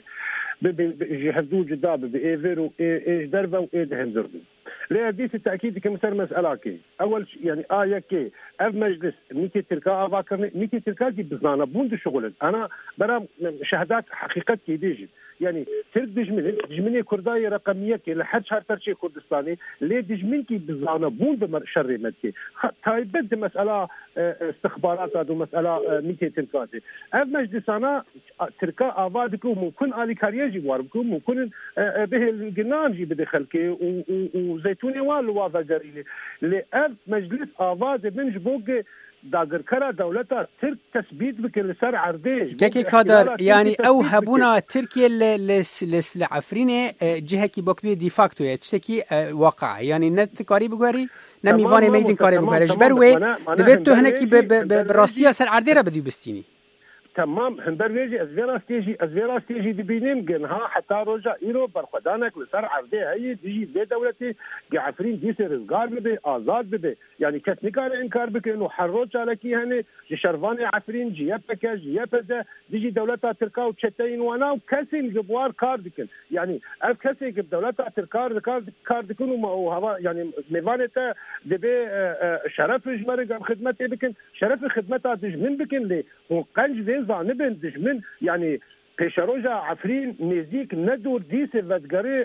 بجهدو جداب بايفر وايش دربه وايد هندرو لا دي التاكيد كمثال مساله كي اول يعني ايه كي اف مجلس ميتي تركا افاكر ميتي تركا دي بزانا بوند شغل انا برا شهادات حقيقه كي ديجي يعني ترك دجمن دجمني كرداي رقميه كي لحد شهر ترشي كردستاني ليه دجمن كي بزانا بوند شر مدكي تايبد مساله استخبارات هذو مساله ميتي تركا دي اف مجلس انا تركا افادكم ممكن الي كاريجي واربكم ممكن به الجنانجي بدخلكي وزيتوني والو واضح جريلي لأف مجلس آواز من جبوك داگر کرا دولتا ترک تثبیت بکن لسر عردیش كي كادر يعني او هبونا تركيا لعفرين جهه كي بوكبي دي فاكتو تشتكي واقع يعني نت كاري بغوري نمي فاني ميدن كاري بغوري جبروي دفيتو هنا كي براستيا سر عرديرا بدي بستيني تمام هندر ویجی از ویرا استیجی از ویرا استیجی دبینیم گنها حتی روزا ایرو برخدانک لسر عرضه هایی دیجی به دولتی که عفرین دیس رزگار بده آزاد بده یعنی کس نکاره انکار بکنه انه هر روز چالکی هنه شروان عفرین جیب بکه جیب ده دیجی دولتا ترکا و چتین وانا و کسی جبوار کار دکن یعنی اف کسی که دولتا ترکار کار دکن و هوا یعنی میوانتا دبی شرف جمره خدمت بکن شرف خدمت دجمن بکن لی و قنج دین زانبن دجمن یعنی پیشروجا عفرین نزدیک ندور دیس ودگری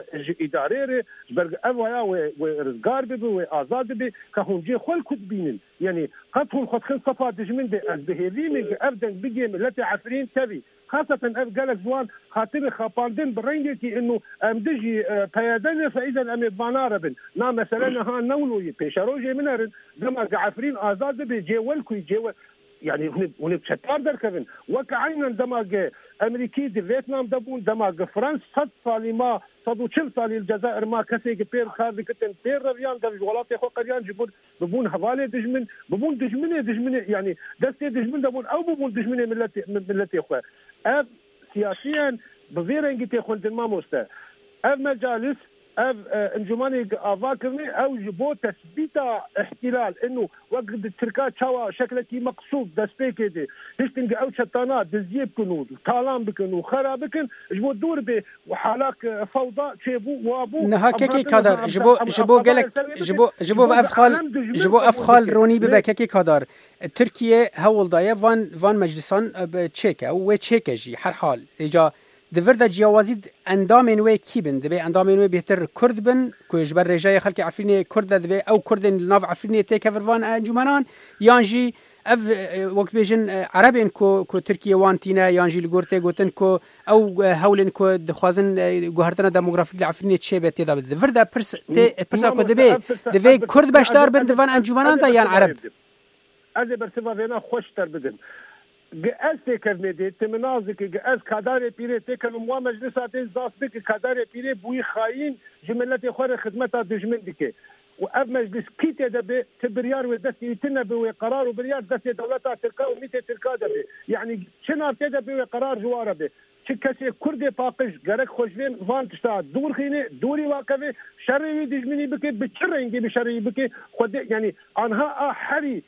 اداره ر برگ اویا و رزگار بی و آزاد بی که هنجی خل کد بینن یعنی قد هم خد خل صفا دجمن ده از بهیوی میگه افدن بگی ملت عفرین تبی خاصة اف قالك زوان خاطر خاباندين برنجتي انه ام دجي بيادن فاذا ام باناربن نا مثلا ها نولوي بيشروجي منرن دما عفرين آزاد بي جيولكو جيول يعني ونبشتار دركبن وكعينا دماغ امريكي دي فيتنام دبون دماغ فرنسا صد صالي ما صدو چل صالي الجزائر ما كسي بير خارج كتن بير ريان در ولات خو قريان جبون ببون حواله دجمن ببون دجمن دجمن يعني دستي دجمن دبون او ببون دجمن ملتي ملتي خو اف سياسيا بغير انجتي خو ما مستا اف مجالس اف انجماني افاكرني او جبو تثبيت احتلال انه وقت التركات شوا شكلكي مقصود دسبيك دي هشتنج او شطانات دزيب كنود طالان بكن وخراب بكن جبو دور به وحالك فوضى تشيبو وابو نها كيكي كادر جبو جبو قالك جبو جبو افخال جبو افخال روني ببا كيكي كادر تركيا هول دايا فان فان مجلسان تشيكا و تشيكا جي هر حال اجا دفردا جیاوازی اندامین و کیبن دبی اندامین و بهتر کرد بن کوش بر رجای خلق عفرینی کرد دبی او کردن ناف عفرینی تکفروان انجمنان یانجی اف وقت بیجن عربین کو کو ترکیه وانتینا یانجی لگورته گوتن کو او هولن کو دخوازن گوهرتنا دموگرافیک عفرینی چه به تدا دفردا پرس پرس کو دبی دبی کرد باشدار بن دوان انجمنان تا یان عرب از برسوا وینا خوش تر بدن از تکرنده تمنازک از کادار پیره تکرم و مجلسات داست بک کادار پیره بوی خاین جملت خور خدمت دجمن دکه و اف مجلس کیت دبه تبریار و دست یتنا به قرار و بریار دست دولت ترکا و میت ترکا دبه یعنی چنار تدا به قرار جواره به چه کسی کرد پاکش گرک خوشوین وان تشتا دور خینه دوری واقعه شرعی دجمنی بکه بچرنگی به شرعی بکه خود یعنی آنها حری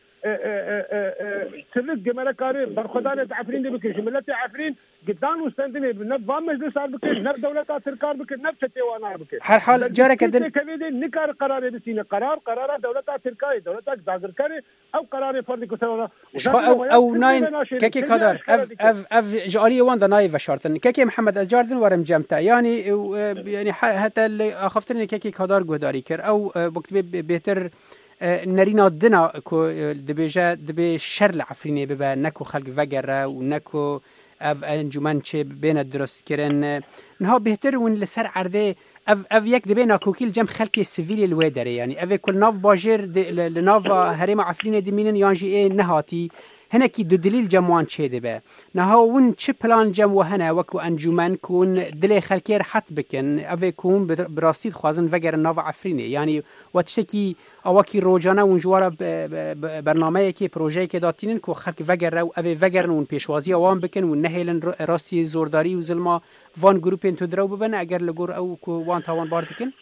سرق جمالة كاري برخدانة عفرين دي بكي جملة عفرين قدان وستندني نب وام مجلس بكي نب دولة تركار بكي نب تتوانا بكي هر حال جارك دن كبيدي نكار قرار بسيني قرار قرار دولة تركاري دولة دازر كاري او قرار فردي كسرونا او او ناين كيكي قدر اف اف اف جاري وان ناي وشارتن كيكي محمد ازجاردن ورم جمتا يعني يعني حتى اللي اخفتني كيكي قدر قداري كر او وقت بهتر نرینا دنا کو دبیجا دبی شر العفرینی ببا نکو خلق وگره و نکو اف انجمن چه بین درست کردن نها بهتر ون لسر عرضه اف اف یک دبی ناکوکیل جم خلق سیویل الوادره يعني اف کل ناف باجر لناف هرم عفرینی دمینن یانجی ای نهاتی هنا کی دو دلیل جموان چه دبه نها ون چه پلان جم و هنا وکو انجمن کون دل خلکیر حت بکن اوه کون براستید خوازن وگر ناف عفرینه یعنی واتشتکی اواکی روجانه ون جوارا برنامه کی پروژه کی داتینن کو خلک وگر رو اوه وگرن ون پیشوازی وان بکن ون نهیلن راستی زورداری و ظلما وان گروپین تو درو ببن اگر لگور او کو وان تاوان بار بکن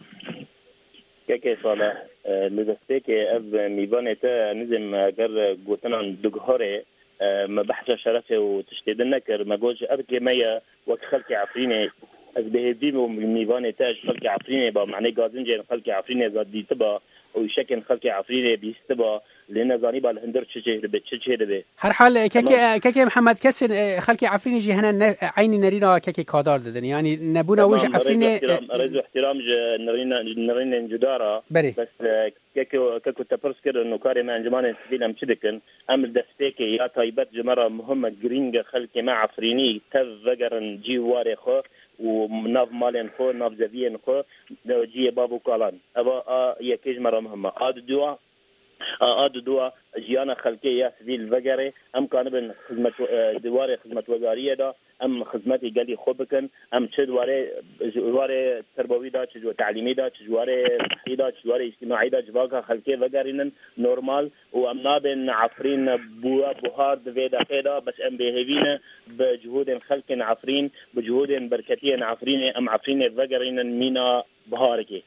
که ساله لذته که از میوان تا نظم اگر گوتنان دگهاره مبحث شرفه و تشتیدن نکر مگوج ارکی میا وقت خلق عفرینه از بهدیم و میوان تا خلق عفرینه با معنی گازن جن خلق عفرینه زاد دیت با و شکن خلق عفرینه بیست با لنا زانی با الهندر چه چه به چه چه به هر حال ککی ککی محمد کس خلق عفرینه جی هنا عینی نرینا ککی کادار دادن یعنی نبونا وجه عفرینه رز احترام نرینا نرینا جدارا بس كيكو كيكو تبرسكر انه كاري مع انجمان السبيل ام شدكن ام دستيكي يا طيبات جمره مهمه جرينجا خلكي مع عفريني تفجرن جيواري خو وناف مالين خو ناف زفين خو جي بابو كالان ابا يا كيج مره مهمه اد دوا اد دوا جيانا خلكي يا سبيل فجري ام كان بن خدمه دواري خدمه وزاريه دا ام خدمتي قالي خوبكن ام تشدواري جواري تربوي دا تشجو تعليمي دا تشجواري صحي دا تشجواري اجتماعي دا جواكا خلكي وغارين نورمال وام نابن عفرين بوا بوهار دفيدا خيدا بس ام بيهيفين بجهود خلق عفرين بجهود بركتين عفرين ام عفرين وغارين مينا بهاركي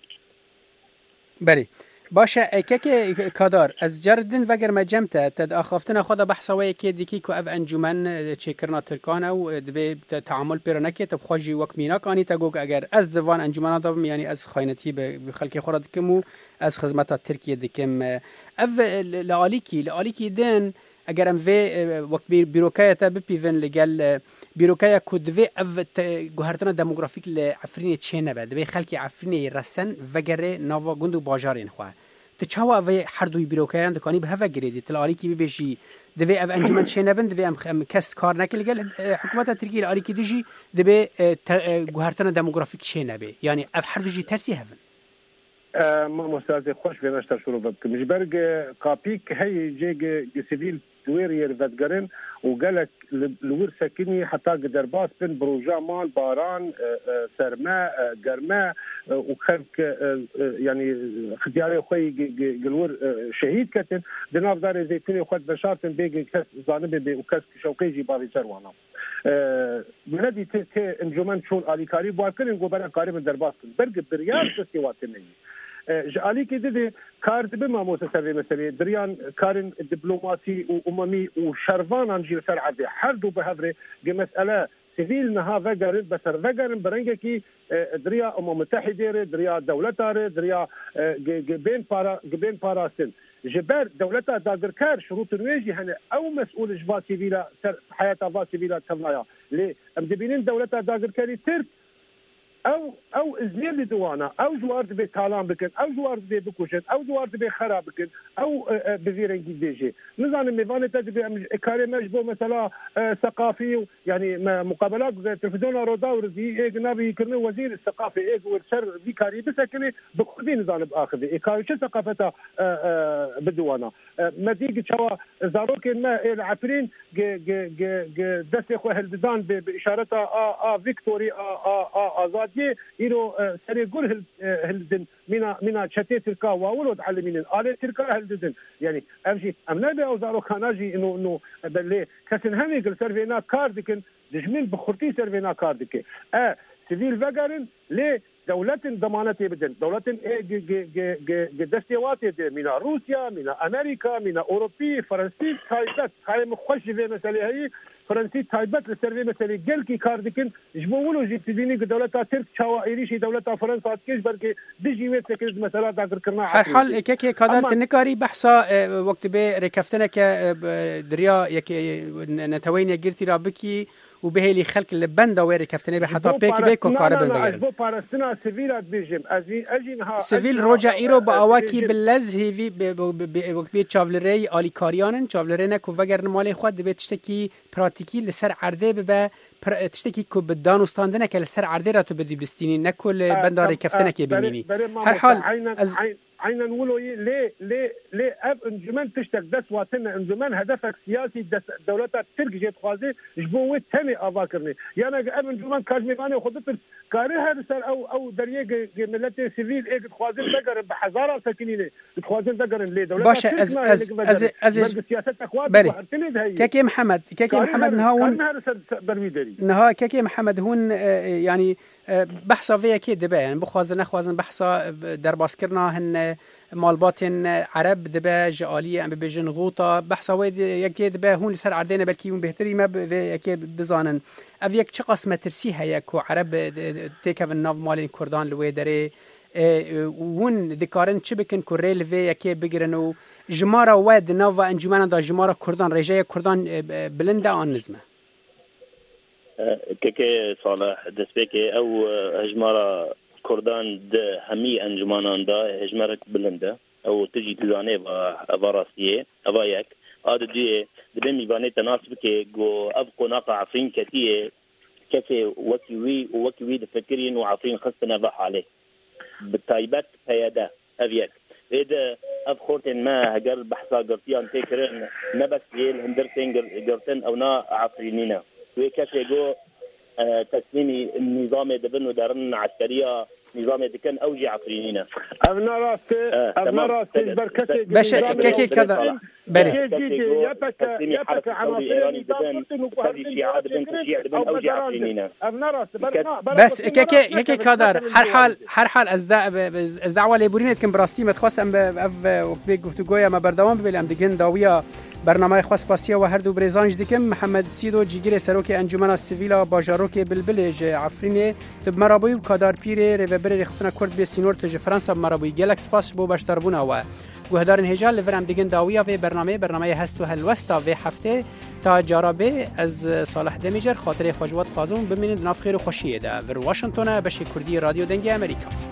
بله باشه که کادار از جردن وگر مجمته تد آخافتن خدا بحثوی که دیکی که اف انجمن چکرنا ترکانه و دوی تعامل پیرنکه تب خواجی وک مینا کانی تگوگ اگر از دوان انجمن دادم یعنی از خاینتی به خلق خورد دکم و از خدمت ترکیه دکم اف لعالیکی لعالیکی دن اگر ام وی وقت بیروکایت بپیون لگل بیروکایا کدوی اف گوهرتنا دموگرافیک لعفرین چه نبود دوی خلقی عفرین رسن وگره نوا گندو باجارین خواه تو چاوا اوی هر دوی بیروکایان دکانی به هفه گریدی تلالی کی ببیشی دوی اف انجمن چه نبند دوی ام کس کار نکل لگل حکومت ترکیه لالی کی دیجی دوی گوهرتنا دموگرافیک چه نبی یعنی اف هر دوی ترسی هفن ما مستعد خوش به نشتر شروع بکم جبرگ کاپیک هی جیگ سیویل دوير فتقرن وقالك لور سكني حتى قدر باس بن بروجا مال باران سرماء قرماء وخلك يعني اختياري خوي قلور شهيد كتن دناف دار زيتوني وخد بشارتن بيجي كاس زانبي وكاس شوقيجي بابي سروانا بلدي تي انجمن شون اليكاري بواكن قبل قاري من درباس برق بريال تسواتني جالي كده كارد بما مؤسسه مثلا دريان كارن دبلوماسي واممي وشرفان انجيل سر عدي حردوا بهذره بمساله سيفيل نها فجر بس فجر برنجكي دريا امم متحده دريا دولتار دريا بين بارا بين باراسن جبر دولتها داغركار شروط الويجي هنا او مسؤول جبا سيفيلا حياتها با سيفيلا تبنايا ليه مدبينين دولتها داغركاري ترك او او ازمير لدوانا او جوار دبي تالان بكن او جوار دبي بكوشن او جوار دبي خراب بكن او بفيرنجي ديجي نظام ميفان تدبي اكاري مجبو مثلا ثقافي يعني مقابلات تلفزيون روداور دي اي نبي كرني وزير الثقافه اي ورسر بيكاري بسكني بخدي نظام باخذ اكاري شو ثقافته بدوانا ما ديك تشوا زاروك ما العفرين دست اخو هلدان باشارتها ا ا فيكتوري ا ا ازاد يرو سري قول هلدن منا منا شتي تركا واولد علمين آله تركا هلدن يعني امشي امنا باوزارو كاناجي انه انه بلي كسن همي قل سيرفينا كاردكن دجمين بخرتي سيرفينا كاردك اه سيفيل فاغارن لي دولة ضمانتي بدن دولة دستيواتي من روسيا من امريكا من اوروبي فرنسي تايبت هاي مخش في مسألة هي فرنسي تايبت لسيرفي مسألة قلكي كاردكن جبولو جبتديني دولة ترك شوائري شي دولة فرنسا كيش بركي ديجي ويت سكرز مثلا داكر كرنا هر حال كيكي قدرت نكاري بحثا وقت بي ركفتنا ك دريا يكي نتوين يجرتي رابكي وبهلي خلق البندا ويري كفتني بحطا بيك بيكو كاربن بغير بو بارستنا سيفيلات بيجم ازي اجينها سيفيل روجا ايرو باواكي باللز هيفي وقت بي تشافلري الي كاريانن تشافلرينا كو وگر مالي خود بي تشتكي براتيكي لسر عرده ببا تشتكي كو بدان وستاندنا كل سر عرده راتو بدي بستيني نكل بندا ري كفتنا كي بميني هر حال از عينا نقولوا ليه ليه ليه اب انجمان تشتك دس واتنا انجمان هدفك سياسي دس دولتها ترك جيت خوازي جبوه تاني افاكرني يعني اب انجمان كاجميغاني وخدت كاري هرسر او او دريه ملتي سيفيل ايه خوازي دقر بحزاره سكنينه خوازي دقر ليه دولتها باشا از از از از سياستك بلي كيكي محمد كيكي محمد نهاون نها كيكي محمد هون يعني بحثا فيها كي دبا يعني بخوازن نخوازن بحثا درباس كرنا هن مالبات عرب دبا جاليه ام بيجن غوطه بحثا ويد يكي دبا هون لسر عردينا بلكي من بهتري ما يكي بزانن اف يك چه قسمه ترسيها يكو عرب تيكف ناف مالين كردان لويدري ون دكارن چه بكن كوريل في يكي بگرنو جمارا ود ناف انجمن دا جمارا كردان رجايه كردان بلنده ان نظمه كيكي صالح دسبيكي او هجمارة كردان ده همي انجمانان ده هجمارك بلنده او تجي تزاني افاراسيه افايك هذا دي دبي ميباني تناسبك جو ابقو ناقع عفرين كتيه كفي وكيوي وكيوي دفكرين وعفرين خصنا بح عليه بالتايبات هيدا افيك إذا أفخورتن ما هجر بحثا قرطيان تكرن نبس يل هندرتن قرطن أو نا عفرينينا وكاش يجو تسليمي النظام دبن ودارن عسكرية نظام دكان أوجي عفرينينا أبنا راست أبنا راست بركتي باش كيكي كذا بري يتك يتك عناصر بس كيكي كيكي كادر هر حال هر حال از از دعوه لیبورینت کم براستی متخواستم به وقتی گفتگویا ما بردوام ببینم دیگه داویا برنامه خاص پاسیا و هر دو برزانج دیکم محمد سیدو جیگر سروک انجمن سیویلا باجاروک بلبلج عفرینه تب مرابوی و کادار پیر ریوبر رخصنا کرد به سینور تج فرانسا مرابوی گلکس پاس بو باشتربونا و گهدارن هجال لورم دیگه داویا و برنامه برنامه هست و هلوستا و هفته تا جارابه از صالح دمیجر خاطر خواجوات قازون ببینید ناف خیر و خوشیه ده در واشنگتن بشه کردی رادیو دنگی امریکا.